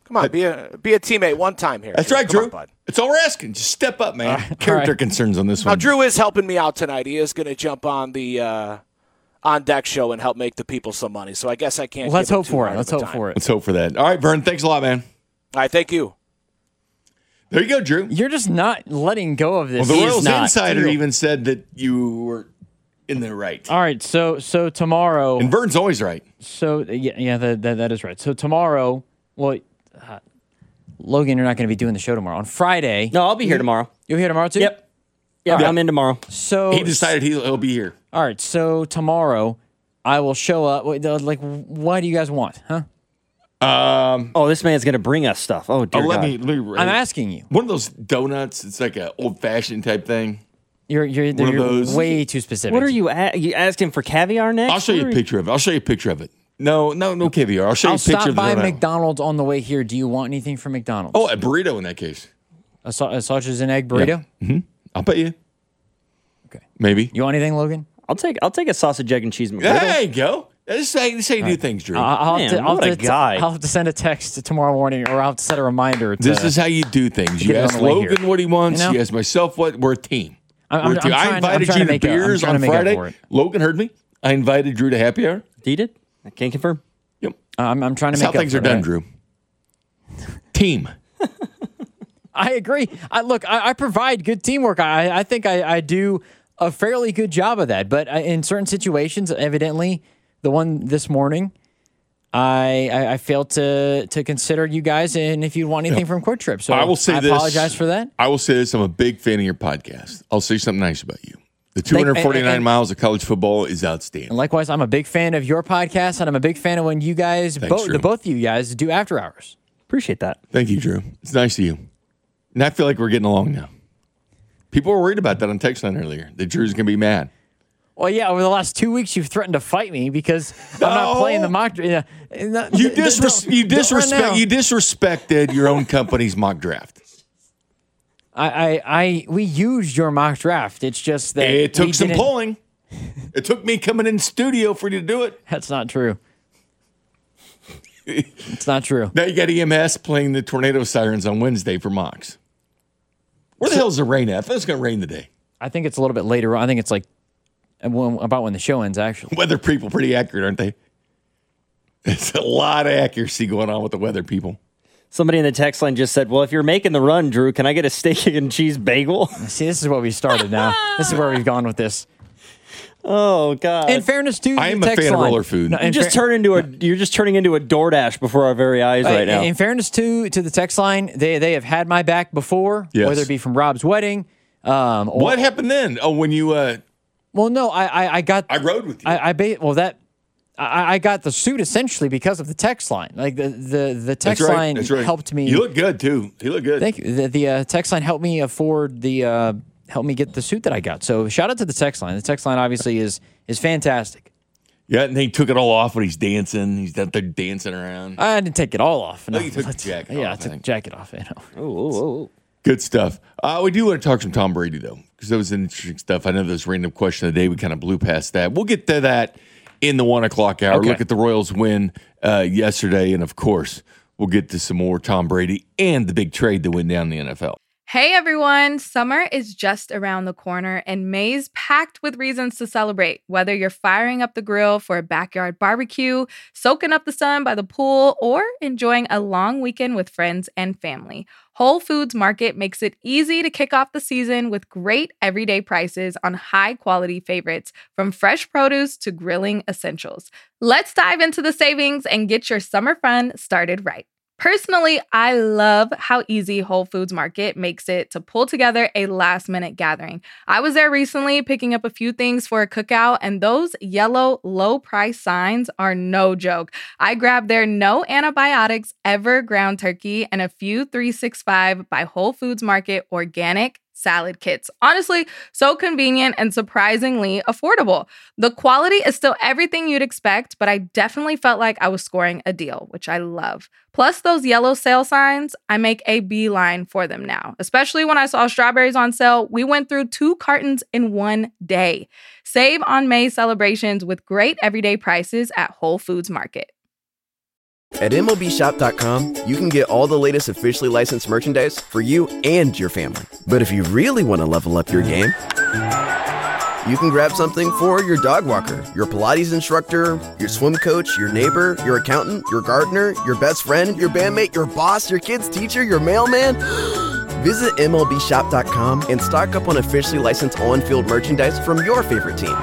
Come on, be a be a teammate one time here. That's Drew. right, Come Drew. on, bud. That's all we're asking. Just step up, man. right. Character All right. concerns on this Now, one. Drew is helping me out tonight. He is going to jump on the uh, on deck show and help make the people some money. So I guess I can't. Well, let's give him hope too for hard it. Let's of a hope time. for it. Let's hope for that. All right, Vern. Thanks a lot, man. All right, thank you. There you go, Drew. You're just not letting go of Well, this. the He's Royals not. Insider Deal. even said that you were in the right. All right, so so tomorrow. And Vern's always right. So yeah, yeah, that, that that is right. So tomorrow, well, uh, Logan, you're not going to be doing the show tomorrow. On Friday, No, I'll be here tomorrow. you'll be here tomorrow too. Yep. Yep, All I'm in tomorrow. So He decided he'll, he'll be here. All right, so tomorrow I will show up. Wait, uh, Like, what do you guys want, huh? Um, Oh, this man's going to bring us stuff. Oh, dear oh, let God. me. Let me I'm asking you. One of those donuts. It's like an old fashioned type thing. You're you're, One of you're those- way too specific. What are you, a- you asking for caviar next? I'll show you What a are picture of it. I'll show you a picture of it. No, no, no caviar. I'll show you I'll a picture stop of the by donut. McDonald's on the way here. Do you want anything from McDonald's? Oh, a burrito in that case. a, sa- a sausage and egg burrito. Mm-hmm. I'll pay you. Okay. Maybe. You want anything, Logan? I'll take I'll take a sausage, egg, and cheese McGriddle. There you go. This is how, this is how you do things, Drew. I- I'll, have Man, to, I'll, what have a to, guy. I'll have to send a text tomorrow morning, or I'll have to set a reminder. To, this is how you do things. You get it on ask the way Logan here. what he wants. You know? You ask myself what. We're a team. I'm- We're I'm- a team. I'm I trying- I'm invited trying you to to make up- I'm beers trying on to make up Friday. for it. Logan heard me. I invited Drew to happy hour. You did? I can't confirm. Yep. I'm, I'm trying to That's make how up things for are it, done, right? Drew. Team. I agree. I look. I, I provide good teamwork. I, I think I, I do a fairly good job of that. But I, in certain situations, evidently, the one this morning, I I, I failed to to consider you guys and if you want anything from Quick Trip. So I will say I this. apologize for that. I will say this. I'm a big fan of your podcast. I'll say something nice about you. The Thank- two hundred forty-nine and- and- miles of college football is outstanding. And likewise, I'm a big fan of your podcast, and I'm a big fan of when you guys, Thanks, both Drew. the both of you guys, do after hours. Appreciate that. Thank you, Drew. It's nice of you. And I feel like we're getting along now. People were worried about that on text line earlier. That Drew's going to be mad. Well, yeah, over the last two weeks, you've threatened to fight me because I'm not No. playing the mock. Uh, not, You, d- disres- don't- you don't run disrespect. now. You disrespected your own company's mock draft. I, I, I, we used your mock draft. It's just that It we took some didn't- pulling. It took me coming in studio for you to do it. That's not true. It's not true. Now you got E M S playing the tornado sirens on Wednesday for mocks. Where the hell's the rain at? I thought it was going to rain today. I think it's a little bit later. I think it's like uh, when, about when the show ends. Actually, Weather people pretty accurate, aren't they? It's a lot of accuracy going on with the weather people. Somebody in the text line just said, well, if you're making the run, Drew, can I get a steak and cheese bagel? see, this is what we started. Now, this is where we've gone with this. Oh, God. In fairness to I am the a text fan of line, roller food. No, You in just fair- turn into a you're just turning into a DoorDash before our very eyes Uh, right now. In fairness to to the text line, they they have had my back before, Yes. whether it be from Rob's wedding. Um, or, What happened then? Oh, when you uh, Well, no, I I, I got I rode with you. I, I ba- well that I, I got the suit essentially because of the text line. Like the the, the text That's right. line That's right. helped me. You look good too. You look good. Thank you. The, the uh, text line helped me afford the uh, helped me get the suit that I got. So shout out to the text line. The text line obviously is is fantastic. Yeah, and he took it all off when he's dancing. He's out there dancing around. I didn't take it all off. No, you took the jacket Yeah, off, I I took the think. jacket off. You know. Oh, oh, oh. Good stuff. Uh, we do want to talk some Tom Brady, though, because that was interesting stuff. I know this random question of the day. We kind of blew past that. We'll get to that in the one o'clock hour. Okay. Look at the Royals win uh, yesterday. And, of course, we'll get to some more Tom Brady and the big trade that went down in the N F L. Hey everyone, summer is just around the corner and May's packed with reasons to celebrate. Whether you're firing up the grill for a backyard barbecue, soaking up the sun by the pool, or enjoying a long weekend with friends and family, Whole Foods Market makes it easy to kick off the season with great everyday prices on high-quality favorites, from fresh produce to grilling essentials. Let's dive into the savings and get your summer fun started right. Personally, I love how easy Whole Foods Market makes it to pull together a last-minute gathering. I was there recently picking up a few things for a cookout, and those yellow low-price signs are no joke. I grabbed their no antibiotics ever ground turkey and a few three sixty-five by Whole Foods Market organic salad kits. Honestly, so convenient and surprisingly affordable. The quality is still everything you'd expect, but I definitely felt like I was scoring a deal, which I love. Plus those yellow sale signs, I make a beeline for them now. Especially when I saw strawberries on sale, we went through two cartons in one day. Save on May celebrations with great everyday prices at Whole Foods Market. At M L B Shop dot com, you can get all the latest officially licensed merchandise for you and your family. But if you really want to level up your game, you can grab something for your dog walker, your Pilates instructor, your swim coach, your neighbor, your accountant, your gardener, your best friend, your bandmate, your boss, your kid's teacher, your mailman. Visit M L B Shop dot com and stock up on officially licensed on-field merchandise from your favorite teams.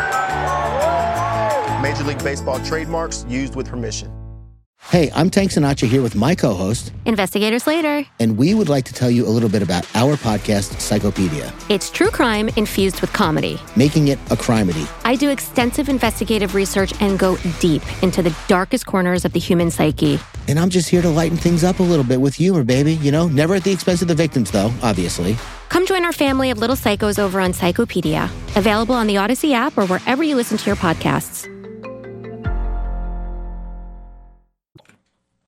Major League Baseball trademarks used with permission. Hey, I'm Tank Sinatra here with my co-host, Investigator Slater. And we would like to tell you a little bit about our podcast, Psychopedia. It's true crime infused with comedy. Making it a crimedy. I do extensive investigative research and go deep into the darkest corners of the human psyche. And I'm just here to lighten things up a little bit with humor, baby. You know, never at the expense of the victims, though, obviously. Come join our family of little psychos over on Psychopedia. Available on the Odyssey app or wherever you listen to your podcasts.